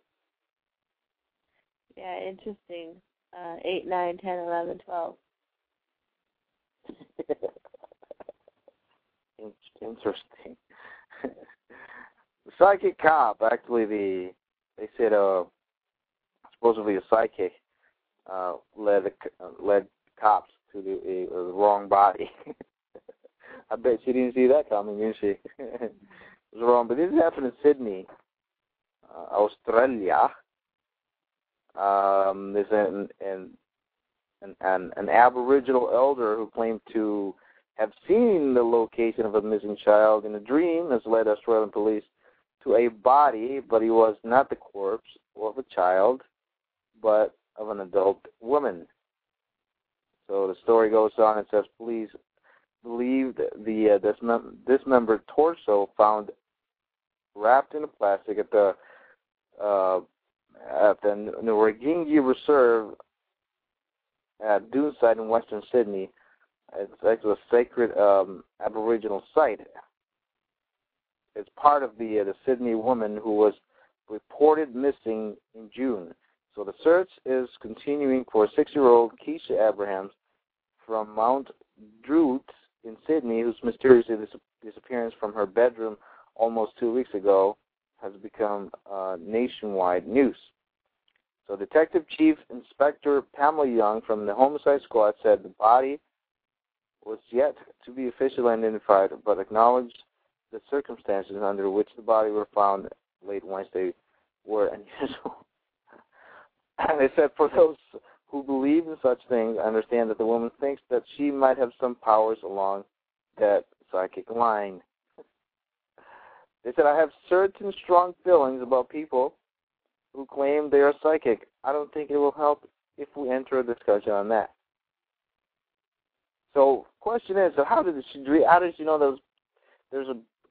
Speaker 1: Yeah, interesting. 8, 9, 10, 11, 12.
Speaker 3: Interesting. The psychic cop, actually, they said supposedly a psychic led cops to the wrong body. I bet she didn't see that coming, didn't she? It was wrong. But this happened in Sydney, Australia. There's an Aboriginal elder who claimed to have seen the location of a missing child in a dream has led Australian police to a body, but he was not the corpse of a child, but of an adult woman. So the story goes on and says police believed the dismembered torso found wrapped in a plastic at the at the Nguringi Reserve at Doonside in Western Sydney. It's actually a sacred Aboriginal site. It's part of the Sydney woman who was reported missing in June. So the search is continuing for 6-year-old Keisha Abrahams from Mount Druitt in Sydney, whose mysterious disappearance from her bedroom almost 2 weeks ago has become nationwide news. So Detective Chief Inspector Pamela Young from the Homicide Squad said the body was yet to be officially identified, but acknowledged the circumstances under which the body were found late Wednesday were unusual. And they said, for those who believe in such things, I understand that the woman thinks that she might have some powers along that psychic line. They said, I have certain strong feelings about people who claim they are psychic. I don't think it will help if we enter a discussion on that. So, question is, so how did she know there's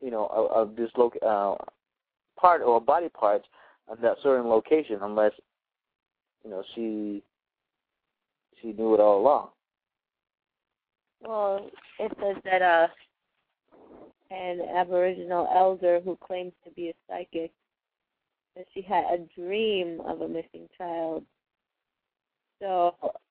Speaker 3: a part or a body part of that certain location, unless she knew it all along?
Speaker 1: Well, it says that an Aboriginal elder who claims to be a psychic, that she had a dream of a missing child. So,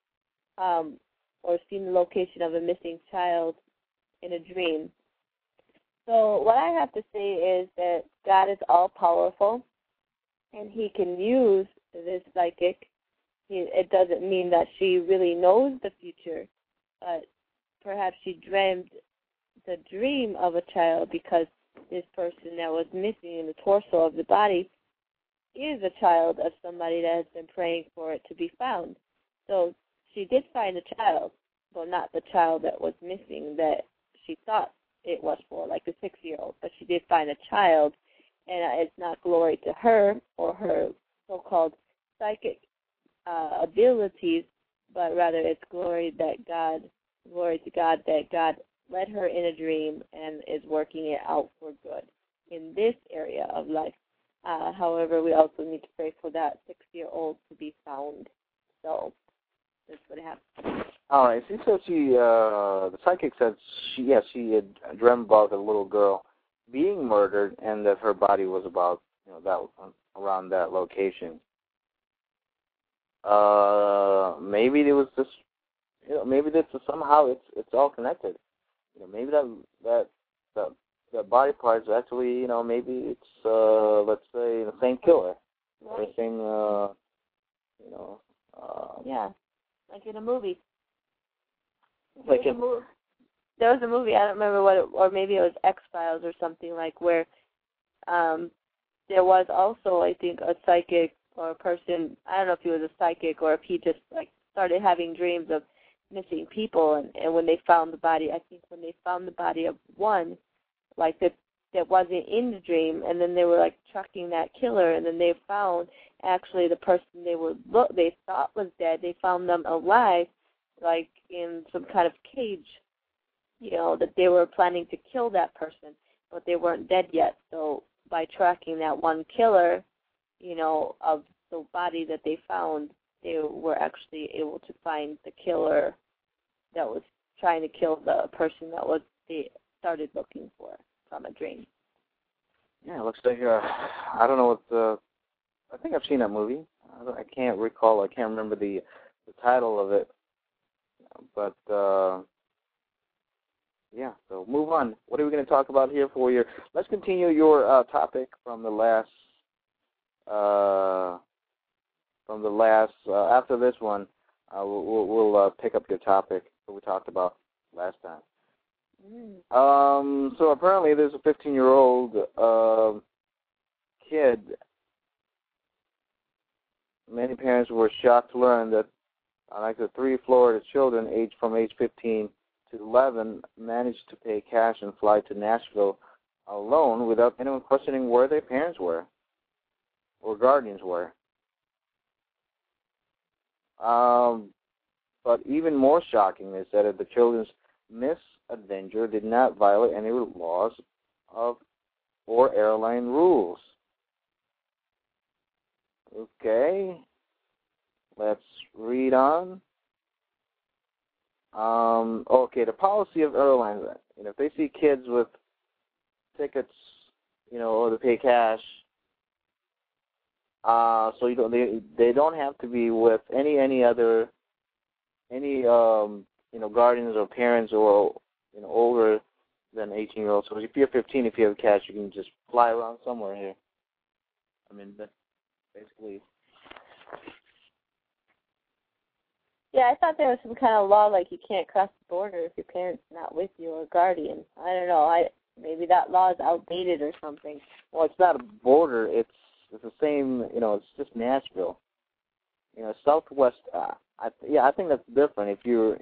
Speaker 1: or seen the location of a missing child in a dream. So what I have to say is that God is all-powerful, and He can use this psychic. It doesn't mean that she really knows the future, but perhaps she dreamed the dream of a child, because this person that was missing in the torso of the body is a child of somebody that has been praying for it to be found. So she did find a child, but not the child that was missing that she thought it was for, like the 6-year-old. But she did find a child, and it's not glory to her or her so-called psychic abilities, but rather it's glory to God that God led her in a dream and is working it out for good in this area of life. However, we also need to pray for that 6-year-old to be found. So that's what happened.
Speaker 3: All right. So the psychic said she had dreamt about a little girl being murdered, and that her body was about around that location. Maybe it was just maybe this is somehow it's all connected. Maybe that body part is actually maybe it's let's say the same killer, right. Or the same
Speaker 1: yeah, like in a movie.
Speaker 3: Like
Speaker 1: there was a movie, I don't remember what it, or maybe it was X-Files or something, like where there was also, I think, a psychic or a person, I don't know if he was a psychic or if he just like started having dreams of missing people, and when they found the body, I think when they found the body of one, like that wasn't in the dream, and then they were like tracking that killer, and then they found actually the person they thought was dead, they found them alive, like in some kind of cage, that they were planning to kill that person, but they weren't dead yet. So by tracking that one killer, of the body that they found, they were actually able to find the killer that was trying to kill the person that they started looking for from a dream.
Speaker 3: Yeah, it looks like I don't know what I think I've seen that movie. I can't recall. I can't remember the title of it. But yeah. So move on. What are we going to talk about here for you? Let's continue your topic from the last. After this one, we'll pick up your topic that we talked about last time. So apparently there's a 15-year-old kid. Many parents were shocked to learn that like the 3 Florida children aged from age 15 to 11 managed to pay cash and fly to Nashville alone without anyone questioning where their parents were or guardians were. But even more shocking is that the children's misadventure did not violate any laws or airline rules. Okay. Let's read on. Okay, the policy of airlines. If they see kids with tickets, or they pay cash, so they don't have to be with any other guardians or parents or older than 18-year-olds. So if you're 15, if you have cash, you can just fly around somewhere here. I mean, that's basically.
Speaker 1: Yeah, I thought there was some kind of law like you can't cross the border if your parents not with you or guardian. I don't know. Maybe that law is outdated or something.
Speaker 3: Well, it's not a border. It's the same. It's just Nashville. Southwest. I think that's different. If you're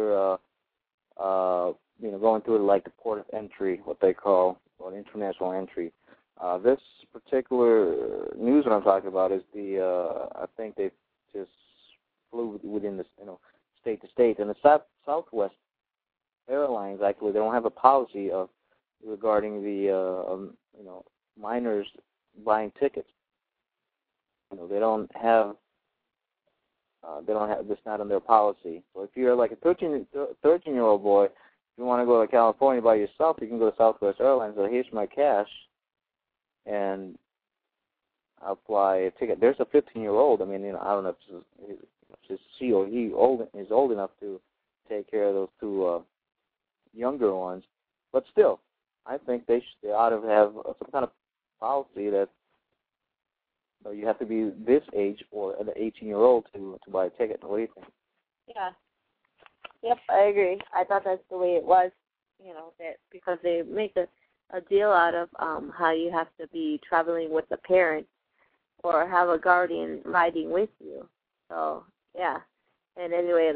Speaker 3: going through like the port of entry, what they call, or international entry. This particular news that I'm talking about is I think they just flew within the state to state, and the Southwest Airlines actually they don't have a policy regarding the minors buying tickets. They don't have this not in their policy. So if you're like a 13-year-old boy, if you want to go to California by yourself, you can go to Southwest Airlines. So here's my cash, and I'll fly a ticket. There's a 15-year-old. I mean, I don't know if she or he is old enough to take care of those two younger ones, but still, I think they ought to have some kind of policy that you have to be this age or an 18-year-old to buy a ticket. What do you think?
Speaker 1: Yeah. Yep, I agree. I thought that's the way it was, that because they make a deal out of how you have to be traveling with a parent or have a guardian riding with you. So, yeah. And anyway,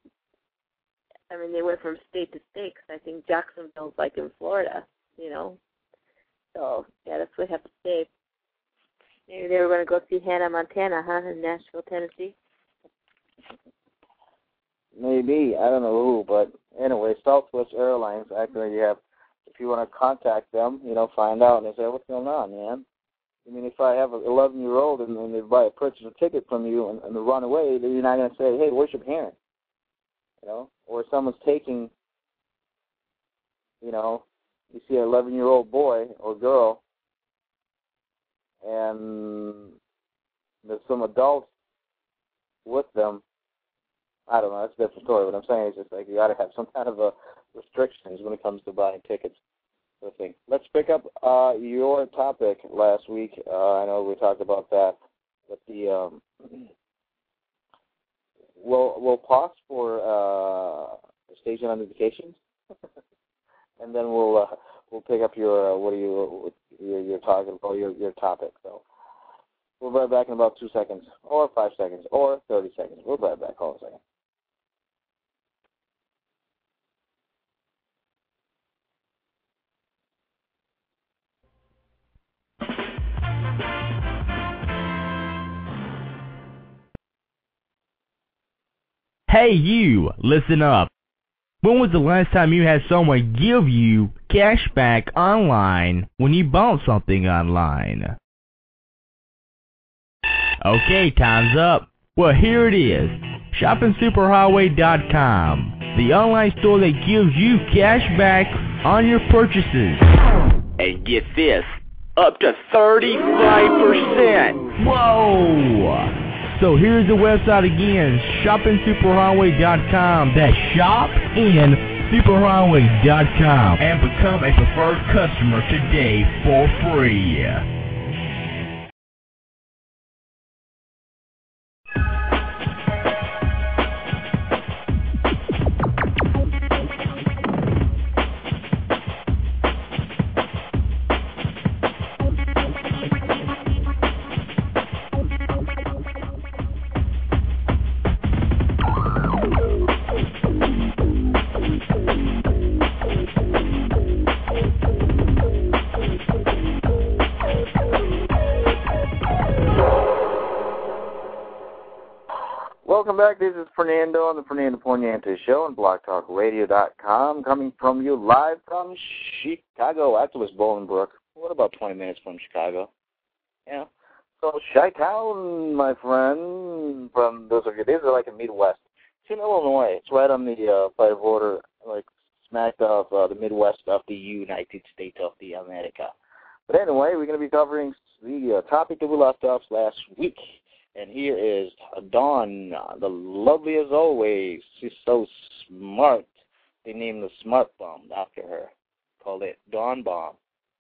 Speaker 1: they went from state to state because I think Jacksonville's like in Florida, So, yeah, that's what I have to say. Maybe they were going to go see Hannah Montana, in Nashville, Tennessee.
Speaker 3: Maybe. I don't know who, but anyway, Southwest Airlines, actually, if you want to contact them, find out, and they say, what's going on, man? I mean, if I have an 11-year-old and they purchase a ticket from you and they run away, then you're not going to say, hey, where's your parent? Or someone's taking, you see an 11-year-old boy or girl, and there's some adults with them. I don't know. That's a different story. What I'm saying is just like you got to have some kind of a restrictions when it comes to buying tickets. Sort of thing. Let's pick up your topic last week. I know we talked about that, but the we'll pause for station identifications, and then we'll pick up your you're talking about your topic. So we'll be right back in about 2 seconds, or 5 seconds, or 30 seconds. We'll be right back. Hold on a second.
Speaker 2: Hey you, listen up. When was the last time you had someone give you cash back online when you bought something online? Okay, time's up. Well, here it is. ShoppingSuperHighway.com, the online store that gives you cash back on your purchases. And get this, up to 35%. Whoa! So here's the website again, ShoppingSuperHighway.com. That's ShopInSuperHighway.com. And become a preferred customer today for free.
Speaker 3: Welcome back. This is Fernando on the Fernando Poniente Show on BlogTalkRadio.com, coming from you live from Chicago. Actually, it's Bolingbrook. What about 20 minutes from Chicago? Yeah. So Chi-Town, my friend, from those of you, these are like in Midwest. It's in Illinois. It's right on the border, like smack of the Midwest of the United States of the America. But anyway, we're going to be covering the topic that we left off last week. And here is Dawn, the lovely as always. She's so smart. They named the Smart Bomb after her. Called it Dawn Bomb.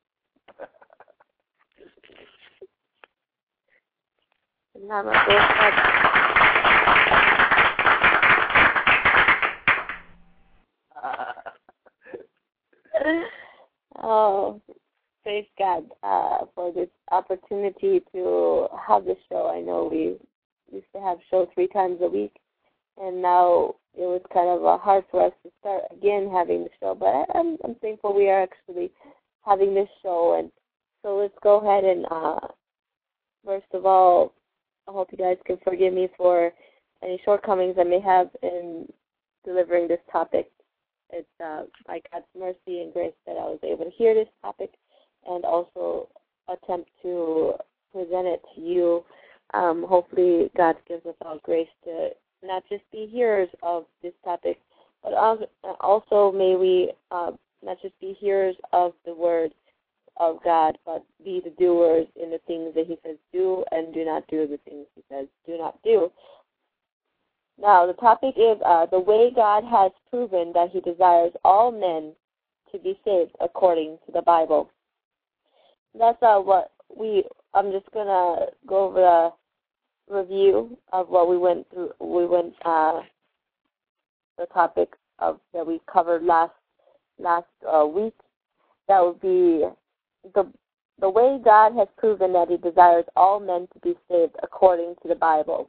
Speaker 1: Oh, praise God for this opportunity to have this show. I know we used to have show 3 times a week, and now it was kind of hard for us to start again having the show. But I'm thankful we are actually having this show. And so let's go ahead and first of all, I hope you guys can forgive me for any shortcomings I may have in delivering this topic. It's by God's mercy and grace that I was able to hear this topic and also attempt to present it to you. Hopefully God gives us all grace to not just be hearers of this topic, but also may we not just be hearers of the word of God, but be the doers in the things that he says do and do not do the things he says do not do. Now, the topic is the way God has proven that he desires all men to be saved according to the Bible. That's what I'm just going to go over a review of what we went through. We went the topic of that we covered last week. That would be the way God has proven that he desires all men to be saved according to the Bible.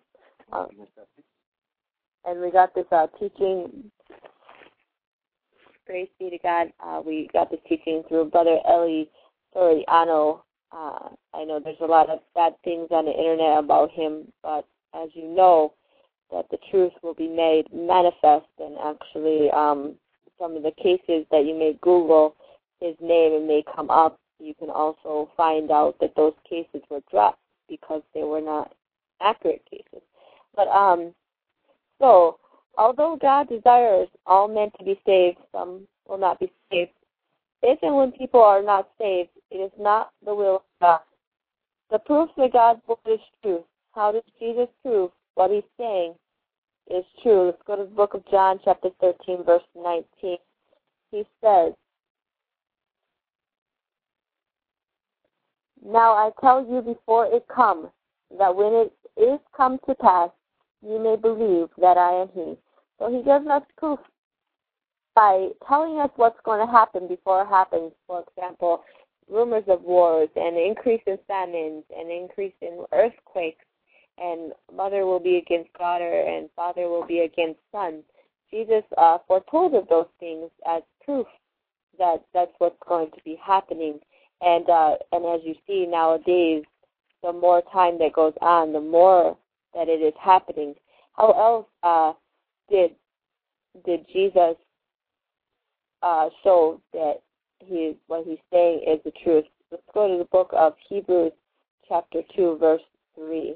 Speaker 1: And we got this teaching, praise be to God, we got this teaching through Brother Eli Soriano. I know there's a lot of bad things on the internet about him, but as you know, that the truth will be made manifest. And actually, some of the cases that you may Google his name and may come up, you can also find out that those cases were dropped because they were not accurate cases. But so, although God desires all men to be saved, some will not be saved. If and when people are not saved, it is not the will of God. The proof that God's word is true. How does Jesus prove what he's saying is true? Let's go to the book of John, chapter 13, verse 19. He says, "Now I tell you before it comes, that when it is come to pass, you may believe that I am he." So he gives us proof by telling us what's going to happen before it happens. For example, rumors of wars and increase in famines and increase in earthquakes, and mother will be against daughter and father will be against son. Jesus foretold of those things as proof that that's what's going to be happening. And as you see nowadays, the more time that goes on, the more that it is happening. How else did Jesus show that what he's saying is the truth? Let's go to the book of Hebrews, chapter 2, verse 3.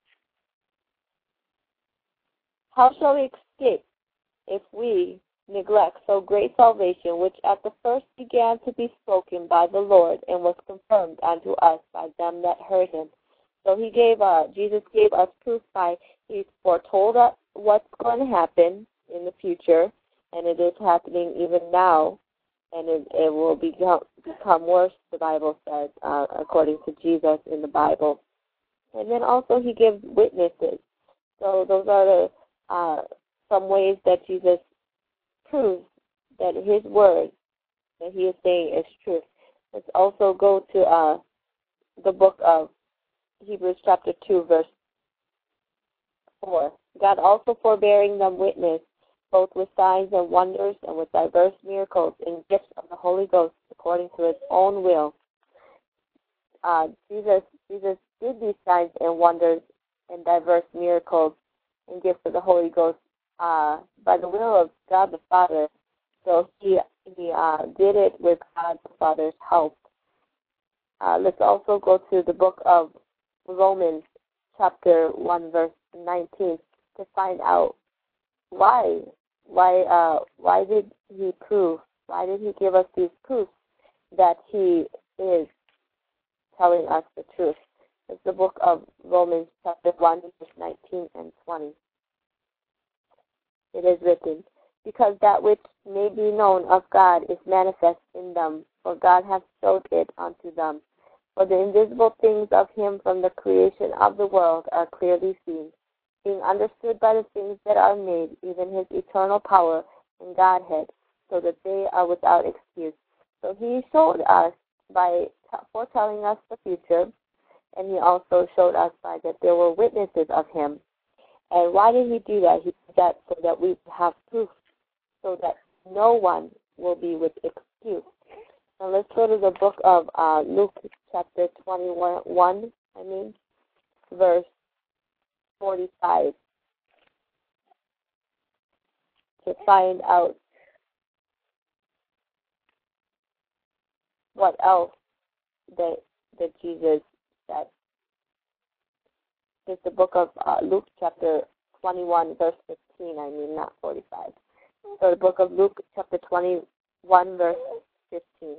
Speaker 1: "How shall we escape if we neglect so great salvation, which at the first began to be spoken by the Lord and was confirmed unto us by them that heard him?" So Jesus gave us proof by he foretold us what's going to happen in the future, and it is happening even now, and it will become worse, the Bible says, according to Jesus in the Bible. And then also he gives witnesses. So those are some ways that Jesus proves that his word that he is saying is truth. Let's also go to the book of Hebrews chapter 2, verse 4. "God also forbearing them witness, both with signs and wonders and with diverse miracles and gifts of the Holy Ghost according to his own will." Jesus did these signs and wonders and diverse miracles and gifts of the Holy Ghost by the will of God the Father. So he did it with God the Father's help. Let's also go to the book of
Speaker 7: Romans chapter 1, verse 19 to find out why did he give us these proofs that he is telling us the truth. It's the book of Romans chapter 1, verse 19 and 20. It is written, because that which may be known of God is manifest in them, for God hath showed it unto them. For the invisible things of him from the creation of the world are clearly seen, being understood by the things that are made, even his eternal power and Godhead, so that they are without excuse. So he showed us by foretelling us the future, and he also showed us by that there were witnesses of him. And why did he do that? He did that so that we have proof, so that no one will be with excuse. Now let's go to the book of Luke chapter 21, verse 45, to find out what else that Jesus said. It's the book of Luke chapter 21, verse 15, not 45. So the book of Luke chapter 21, verse 15.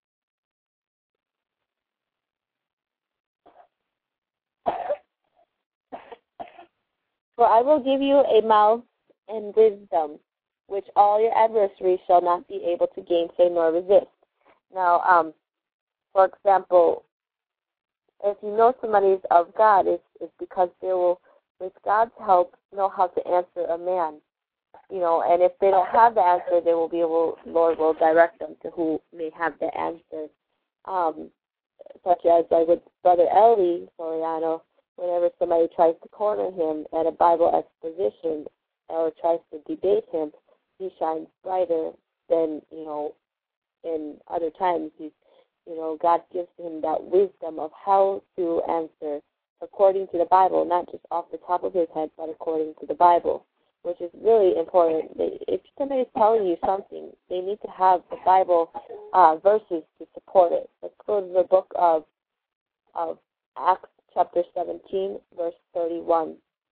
Speaker 7: For I will give you a mouth and wisdom, which all your adversaries shall not be able to gainsay nor resist. Now, for example, if you know somebody is of God, it's because they will, with God's help, know how to answer a man. And if they don't have the answer, they will be able, Lord will direct them to who may have the answer. Such as like with Brother Eli Soriano, whenever somebody tries to corner him at a Bible exposition or tries to debate him, he shines brighter than, in other times. God gives him that wisdom of how to answer according to the Bible, not just off the top of his head, but according to the Bible, which is really important. If somebody is telling you something, they need to have the Bible verses to support it. Let's go to the book of Acts chapter 17, verse 31.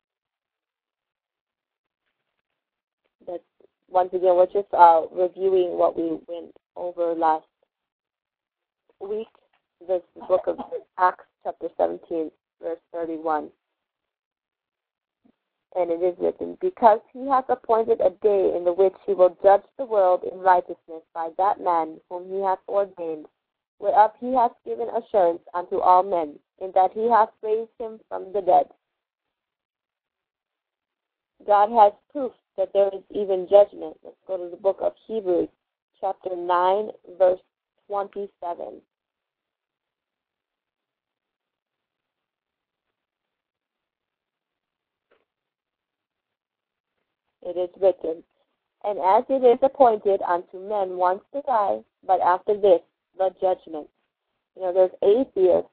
Speaker 7: That's, once again, we're just reviewing what we went over last week. This book of Acts chapter 17, verse 31. And it is written, because he hath appointed a day in the which he will judge the world in righteousness by that man whom he hath ordained, whereof he hath given assurance unto all men, in that he hath raised him from the dead. God has proof that there is even judgment. Let's go to the book of Hebrews, chapter 9, verse 27. It is written, and as it is appointed unto men once to die, but after this, the judgment. There's atheists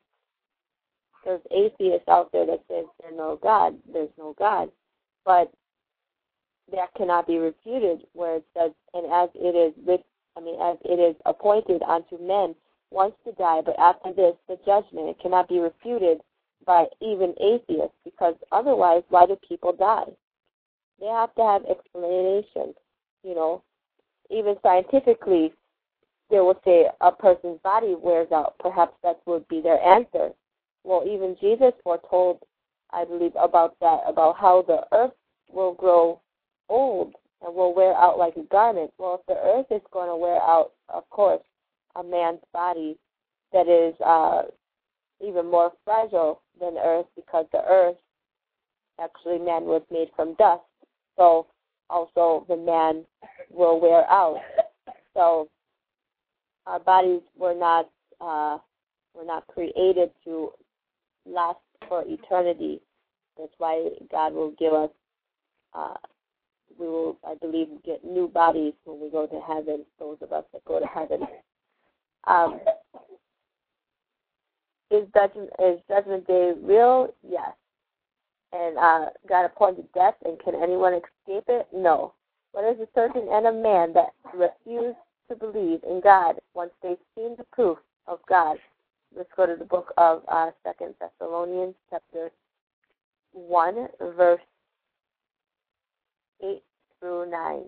Speaker 7: out there that says there's no God. But that cannot be refuted, where it says, and as it is appointed unto men once to die, but after this, the judgment. It cannot be refuted by even atheists, because otherwise, why do people die? They have to have explanation. Even scientifically, they will say a person's body wears out. Perhaps that would be their answer. Well, even Jesus foretold, I believe, about that, about how the earth will grow old and will wear out like a garment. Well, if the earth is going to wear out, of course, a man's body that is even more fragile than earth, because the earth, actually man was made from dust. So also the man will wear out. So our bodies were not created to last for eternity. That's why God will give us, we will, I believe, get new bodies when we go to heaven, those of us that go to heaven. Is Judgment Day real? Yes. And God appointed death, and can anyone escape it? No. But there's a certain end of man that refuse to believe in God once they've seen the proof of God, Let's go to the book of 2 Thessalonians, chapter 1, verse 8 through 9.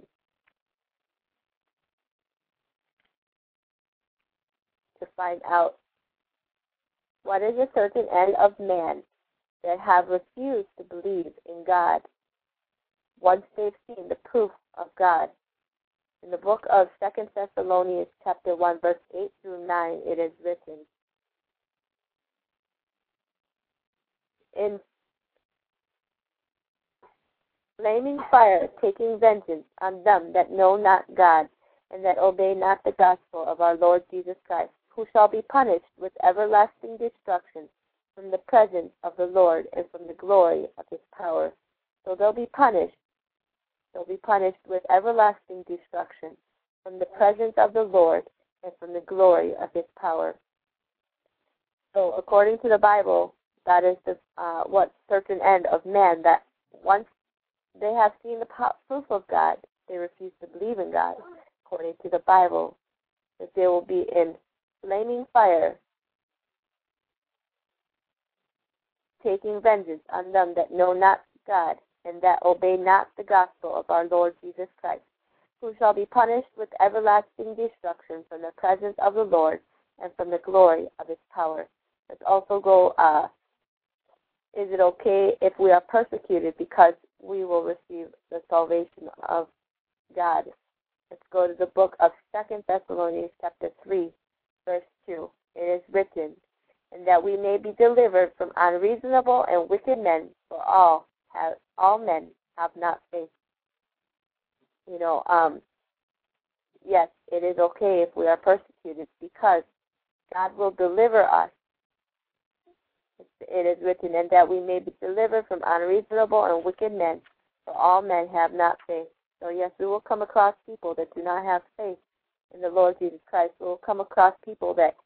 Speaker 7: To find out what is a certain end of man that have refused to believe in God once they've seen the proof of God. In the book of 2 Thessalonians chapter 1, verse 8 through 9, it is written, in flaming fire, taking vengeance on them that know not God, and that obey not the gospel of our Lord Jesus Christ, who shall be punished with everlasting destruction from the presence of the Lord and from the glory of his power. So they'll be punished. They'll be punished with everlasting destruction from the presence of the Lord and from the glory of his power. So according to the Bible, that is the what certain end of man, that once they have seen the proof of God, they refuse to believe in God. According to the Bible, that they will be in flaming fire, taking vengeance on them that know not God, and that obey not the gospel of our Lord Jesus Christ, who shall be punished with everlasting destruction from the presence of the Lord and from the glory of his power. Let's also go, is it okay if we are persecuted because we will receive the salvation of God? Let's go to the book of 2 Thessalonians chapter 3, verse 2. It is written, and that we may be delivered from unreasonable and wicked men, for all men have not faith. Yes, it is okay if we are persecuted because God will deliver us. It is written, and that we may be delivered from unreasonable and wicked men, for all men have not faith. So yes, we will come across people that do not have faith in the Lord Jesus Christ. We will come across people that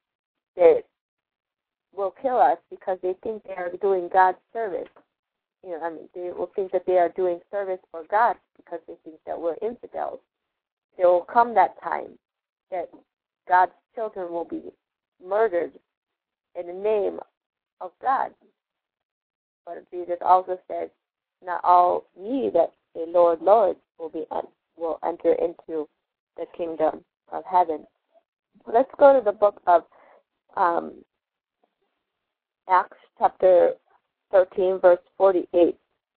Speaker 7: will kill us because they think they are doing God's service. They will think that they are doing service for God because they think that we're infidels. There will come that time that God's children will be murdered in the name of God. But Jesus also says, not all ye that say, Lord, Lord, will enter into the kingdom of heaven. Let's go to the book of Acts chapter 13, verse 48.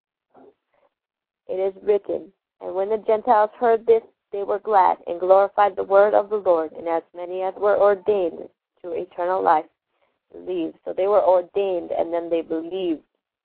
Speaker 7: It is written, and when the Gentiles heard this, they were glad and glorified the word of the Lord, and as many as were ordained to eternal life believed. So they were ordained, and then they believed.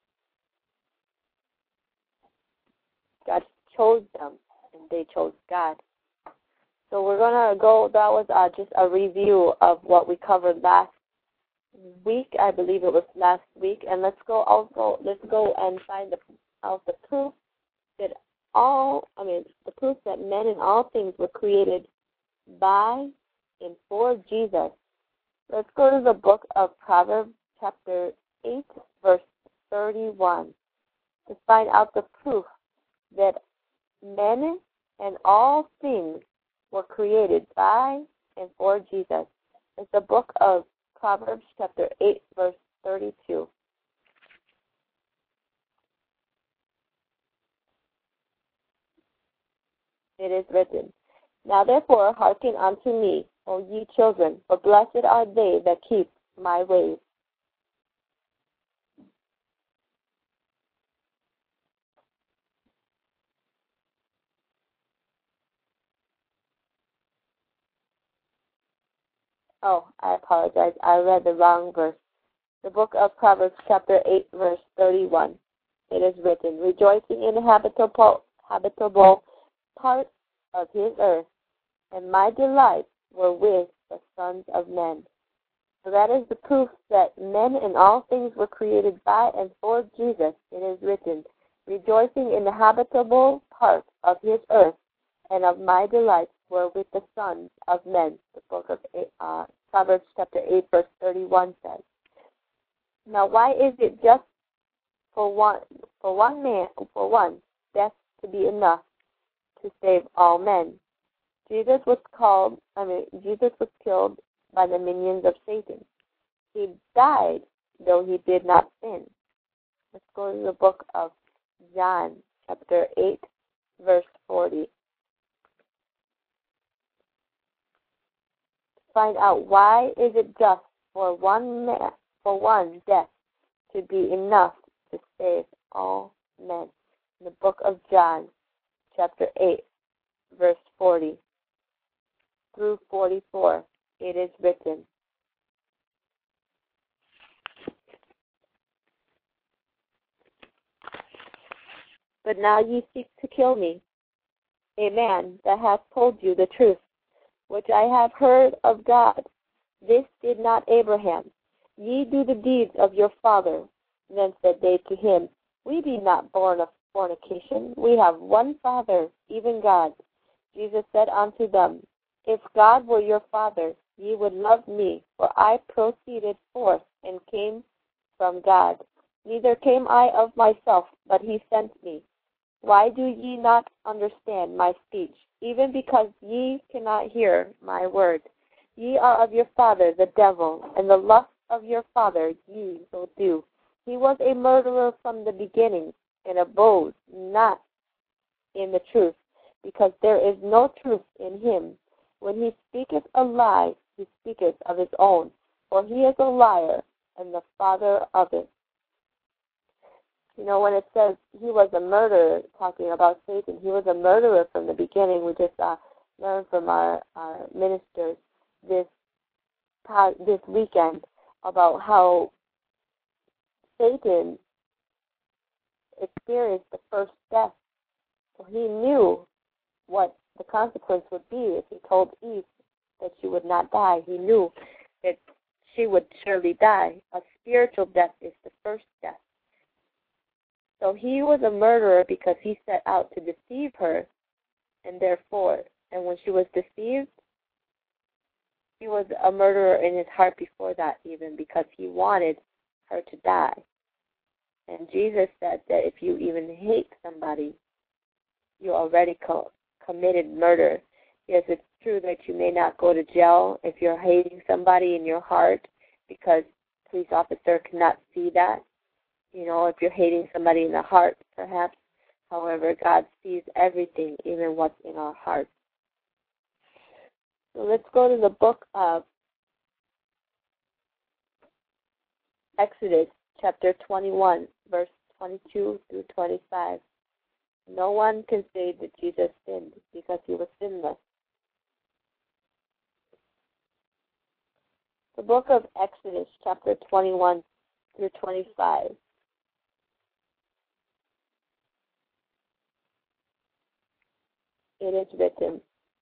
Speaker 7: God chose them, and they chose God. So we're going to go, that was just a review of what we covered last week. I believe it was last week. And let's go and find out the proof that the proof that men in all things were created by and for Jesus. Let's go to the book of Proverbs chapter 8, verse 31 to find out the proof that men and all things were created by and for Jesus. It's the book of Proverbs chapter 8, verse 32. It is written, now therefore hearken unto me, O ye children, for blessed are they that keep my ways. Oh, I apologize. I read the wrong verse. The book of Proverbs chapter 8, verse 31. It is written, rejoicing in the habitable part of his earth, and my delights were with the sons of men. So that is the proof that men and all things were created by and for Jesus. It is written, rejoicing in the habitable part of his earth, and of my delights were with the sons of men. The book of Proverbs chapter 8, verse 31 says. Now, why is it just for one death to be enough to save all men? Jesus was killed by the minions of Satan. He died, though he did not sin. Let's go to the book of John, chapter 8, verse 40. Find out why is it just for one death to be enough to save all men. In the book of John, chapter 8, verse 40 through 44, it is written, "But now ye seek to kill me, a man that hath told you the truth, which I have heard of God. This did not Abraham. Ye do the deeds of your father. Then said they to him, We be not born of fornication. We have one Father, even God. Jesus said unto them, If God were your Father, ye would love me, for I proceeded forth and came from God. Neither came I of myself, but he sent me. Why do ye not understand my speech? Even because ye cannot hear my word. Ye are of your father the devil, and the lust of your father ye will do. He was a murderer from the beginning, and abode not in the truth, because there is no truth in him. When he speaketh a lie, he speaketh of his own, for he is a liar, and the father of it." You know, when it says he was a murderer, talking about Satan, he was a murderer from the beginning. We just learned from our ministers this weekend about how Satan experienced the first death. So he knew what the consequence would be if he told Eve that she would not die. He knew that she would surely die. A spiritual death is the first death. So he was a murderer because he set out to deceive her, and when she was deceived, he was a murderer in his heart before that even, because he wanted her to die. And Jesus said that if you even hate somebody, you already committed murder. Yes, it's true that you may not go to jail if you're hating somebody in your heart, because a police officer cannot see that. You know, if you're hating somebody in the heart, perhaps. However, God sees everything, even what's in our hearts. So let's go to the book of Exodus, chapter 21, verse 22 through 25. No one can say that Jesus sinned because he was sinless. The book of Exodus, chapter 21 through 25. It is written,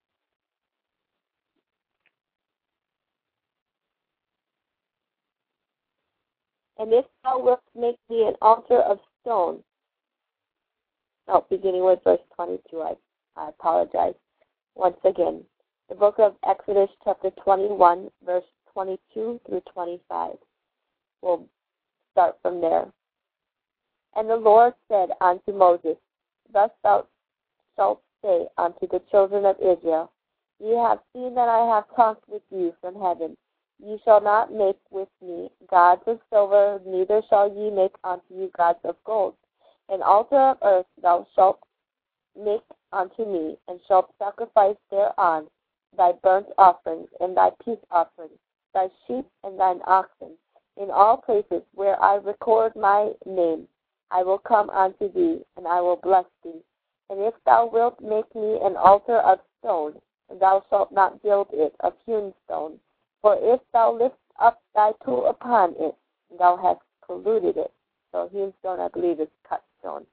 Speaker 7: "And if thou wilt make thee an altar of stone," beginning with verse 22, I apologize. Once again, the book of Exodus, chapter 21, verse 22 through 25. We'll start from there. "And the Lord said unto Moses, Thus thou shalt say unto the children of Israel, Ye have seen that I have talked with you from heaven. Ye shall not make with me gods of silver, neither shall ye make unto you gods of gold. An altar of earth thou shalt make unto me, and shalt sacrifice thereon thy burnt offerings and thy peace offerings, thy sheep and thine oxen. In all places where I record my name, I will come unto thee, and I will bless thee. And if thou wilt make me an altar of stone, thou shalt not build it of hewn stone. For if thou lift up thy tool upon it, thou hast polluted it." So hewn stone, I believe, is cut stone.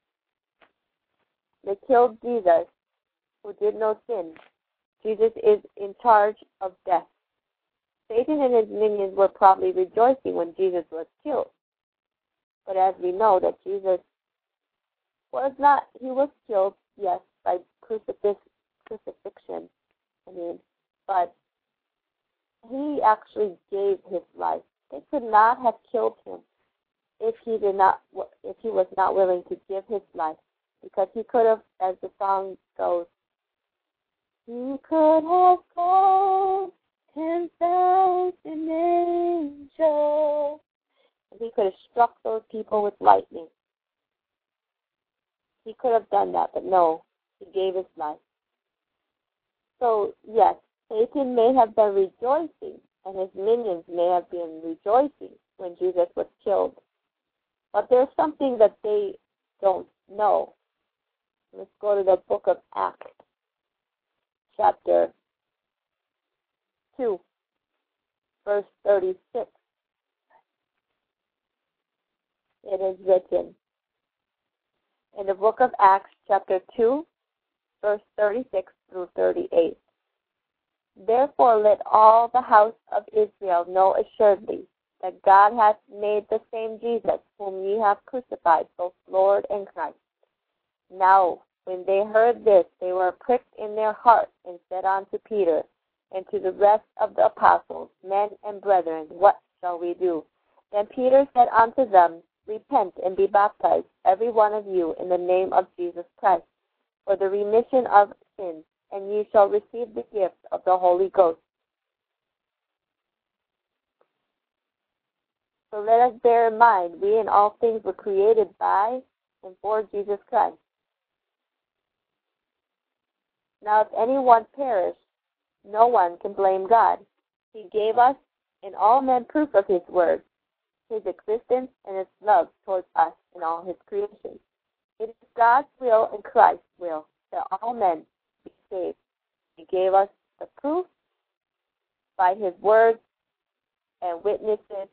Speaker 7: They killed Jesus, who did no sin. Jesus is in charge of death. Satan and his minions were probably rejoicing when Jesus was killed. But as we know that Jesus he was killed, yes, by crucifixion, but he actually gave his life. They could not have killed him if he was not willing to give his life, because he could have, as the song goes, he could have called 10,000 angels could have struck those people with lightning. He could have done that, but no, he gave his life. So, yes, Satan may have been rejoicing, and his minions may have been rejoicing when Jesus was killed. But there's something that they don't know. Let's go to the book of Acts, chapter 2, verse 36. It is written in the book of Acts, chapter 2, verse 36 through 38. Therefore let all the house of Israel know assuredly that God hath made the same Jesus, whom ye have crucified, both Lord and Christ. Now, when they heard this, they were pricked in their hearts, and said unto Peter and to the rest of the apostles, Men and brethren, what shall we do? Then Peter said unto them, Repent and be baptized, every one of you, in the name of Jesus Christ, for the remission of sins, and ye shall receive the gift of the Holy Ghost. So let us bear in mind, we in all things were created by and for Jesus Christ. Now if anyone perish, no one can blame God. He gave us in all men proof of his word, his existence, and his love towards us in all his creation. It is God's will and Christ's will that all men be saved. He gave us the proof by his words and witnesses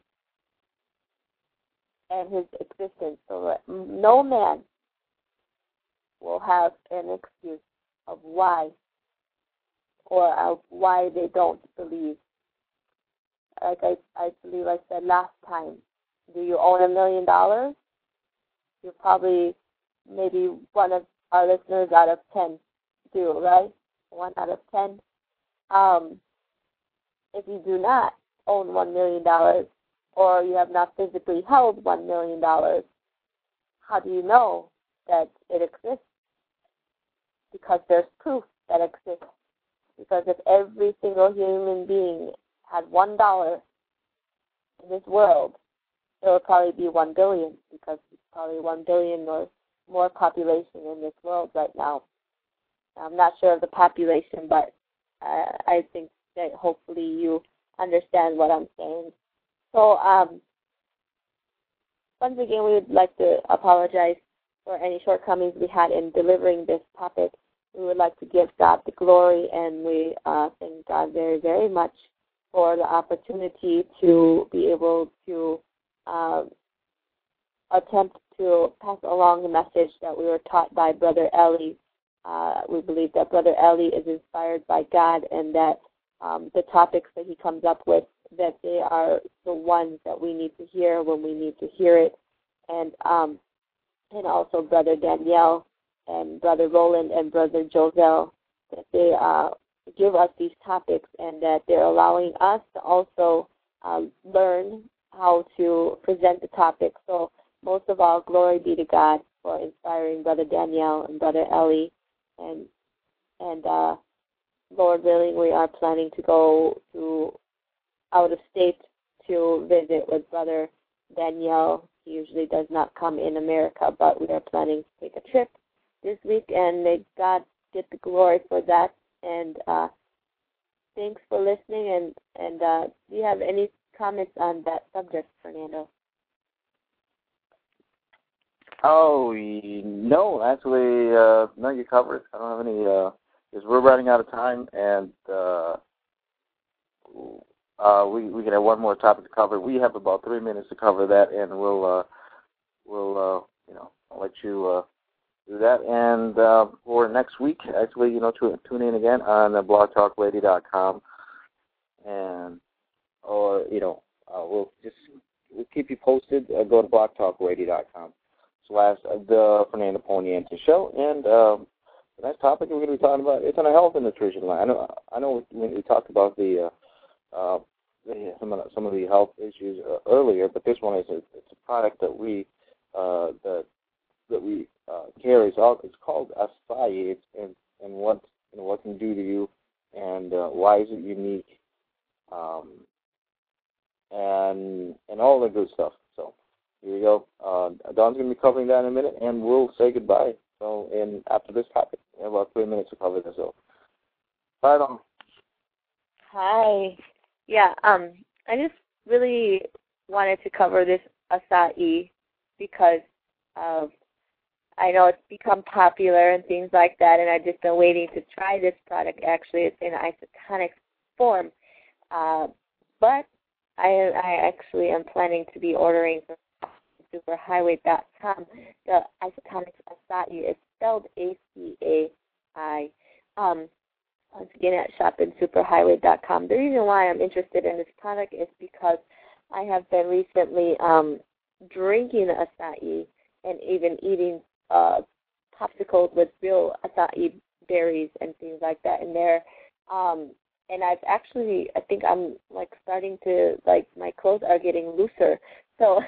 Speaker 7: and his existence, so that no man will have an excuse of why or of why they don't believe. Like I believe I said last time, do you own $1 million? You're probably maybe one of our listeners out of 10 do, right? 1 out of 10. If you do not own $1 million, or you have not physically held $1 million, how do you know that it exists? Because there's proof that it exists. Because if every single human being had $1 in this world, there would probably be 1 billion, because there's probably 1 billion or more population in this world right now. I'm not sure of the population, but I think that hopefully you understand what I'm saying. So, once again, we would like to apologize for any shortcomings we had in delivering this topic. We would like to give God the glory, and we thank God very, very much for the opportunity to be able to attempt to pass along the message that we were taught by Brother Ellie. We believe that Brother Ellie is inspired by God, and that the topics that he comes up with, that they are the ones that we need to hear when we need to hear it. And also Brother Danielle and Brother Roland and Brother Josel, that they give us these topics, and that they're allowing us to also learn how to present the topic. So most of all, glory be to God for inspiring Brother Danielle and Brother Ellie. And Lord willing, we are planning to go to out of state to visit with Brother Danielle. He usually does not come in America, but we are planning to take a trip this week, and may God get the glory for that. And thanks for listening. And do you have any comments on that subject, Fernando?
Speaker 3: Oh, no, actually, no, you covered. I don't have any, because we're running out of time, and we can have one more topic to cover. We have about 3 minutes to cover that, and we'll I'll let you do that. And for next week, actually, tune in again on blogtalkradio.com, and we'll keep you posted. Go to blogtalkradio.com. /the Fernando Poniente Show, and the next topic we're going to be talking about, it's on a health and nutrition line. I know when we talked about some of the health issues earlier, but this one is it's a product that we carry. It's called Acai, and what what can do to you, and why is it unique, and all the good stuff. So here we go. Dawn's going to be covering that in a minute, and we'll say goodbye. So, and after this topic, we have about 3 minutes to cover this. So, bye, Dawn.
Speaker 7: Hi. Yeah, I just really wanted to cover this acai because I know it's become popular and things like that, and I've just been waiting to try this product. Actually, it's in isotonic form, but I actually am planning to be ordering from superhighway.com. The isotonic acai is spelled ACAI. Once again, at shopinsuperhighway.com. The reason why I'm interested in this product is because I have been recently drinking acai and even eating popsicles with real acai berries and things like that in there. And I've actually, I think I'm like starting to, like, my clothes are getting looser. So,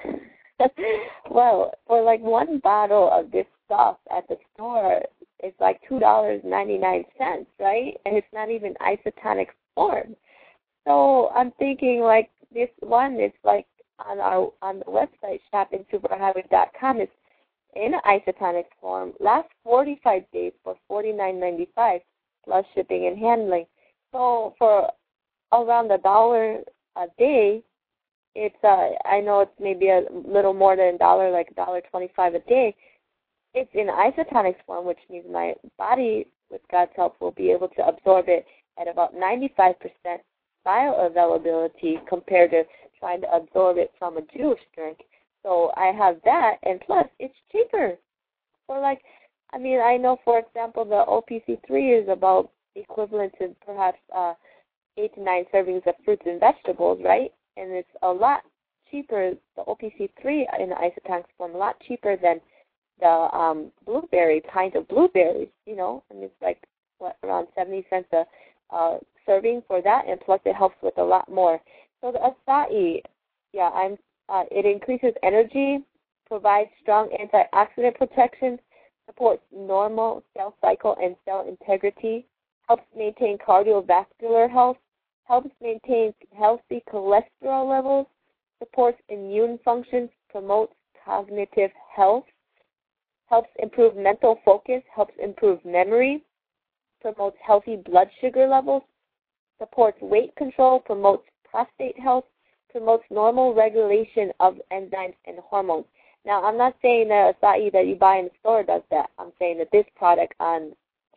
Speaker 7: well, for like one bottle of this stuff at the store, it's like $2.99, right? And it's not even isotonic form. So I'm thinking, like, this one is like on the website shopinsuperhighway.com. It's in isotonic form. Lasts 45 days for $49.95 plus shipping and handling. So for around $1 a day, it's I know it's maybe a little more than $1, like $1.25 a day. It's in isotonic form, which means my body, with God's help, will be able to absorb it at about 95% bioavailability compared to trying to absorb it from a juice drink. So I have that, and plus it's cheaper. So, like, I mean, I know, for example, the OPC3 is about equivalent to perhaps 8 to 9 servings of fruits and vegetables, right? And it's a lot cheaper, the OPC3 in the isotonic form, a lot cheaper than the blueberry, pint of blueberries, you know, and it's like, what, around 70 cents a serving for that, and plus it helps with a lot more. So the acai, yeah, it increases energy, provides strong antioxidant protection, supports normal cell cycle and cell integrity, helps maintain cardiovascular health, helps maintain healthy cholesterol levels, supports immune functions, promotes cognitive health, helps improve mental focus, helps improve memory, promotes healthy blood sugar levels, supports weight control, promotes prostate health, promotes normal regulation of enzymes and hormones. Now, I'm not saying that acai that you buy in the store does that. I'm saying that this product on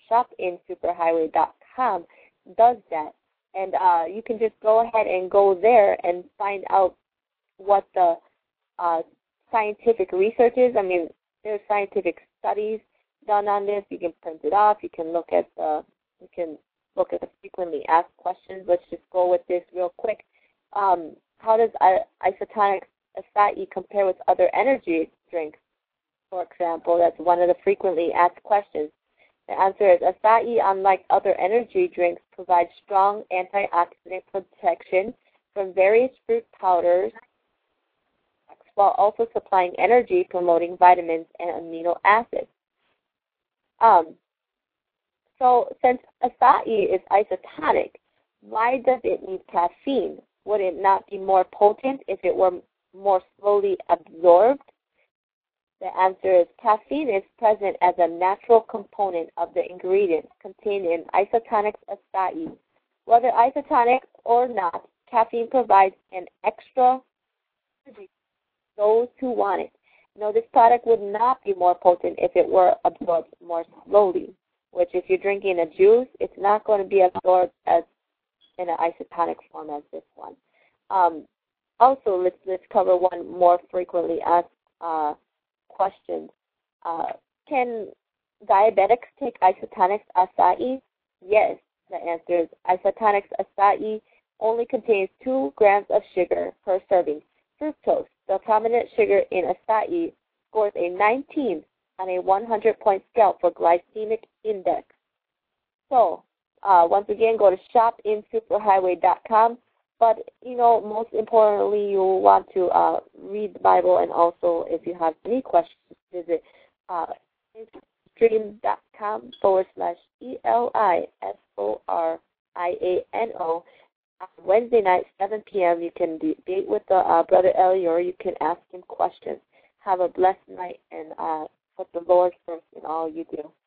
Speaker 7: shopinsuperhighway.com does that. And you can just go ahead and go there and find out what the scientific research is. I mean, there's scientific studies done on this. You can print it off. You can look at the frequently asked questions. Let's just go with this real quick. How does isotonic acai compare with other energy drinks? For example, that's one of the frequently asked questions. The answer is acai, unlike other energy drinks, provides strong antioxidant protection from various fruit powders, while also supplying energy, promoting vitamins and amino acids. So since acai is isotonic, why does it need caffeine? Would it not be more potent if it were more slowly absorbed? The answer is caffeine is present as a natural component of the ingredients contained in isotonic acai. Whether isotonic or not, caffeine provides an extra energy to those who want it. No, this product would not be more potent if it were absorbed more slowly, which if you're drinking a juice, it's not going to be absorbed as in an isotonic form as this one. Also, let's cover one more frequently asked question. Can diabetics take isotonic acai? Yes. The answer is isotonic acai only contains 2 grams of sugar per serving. Fructose, the prominent sugar in acai, scores a 19 on a 100-point scale for glycemic index. So, once again, go to shopinsuperhighway.com. But, you know, most importantly, you'll want to read the Bible, and also, if you have any questions, visit stream.com/ELISORIANO Wednesday night, 7 p.m., you can debate with Brother Ellie, or you can ask him questions. Have a blessed night, and put the Lord first in all you do.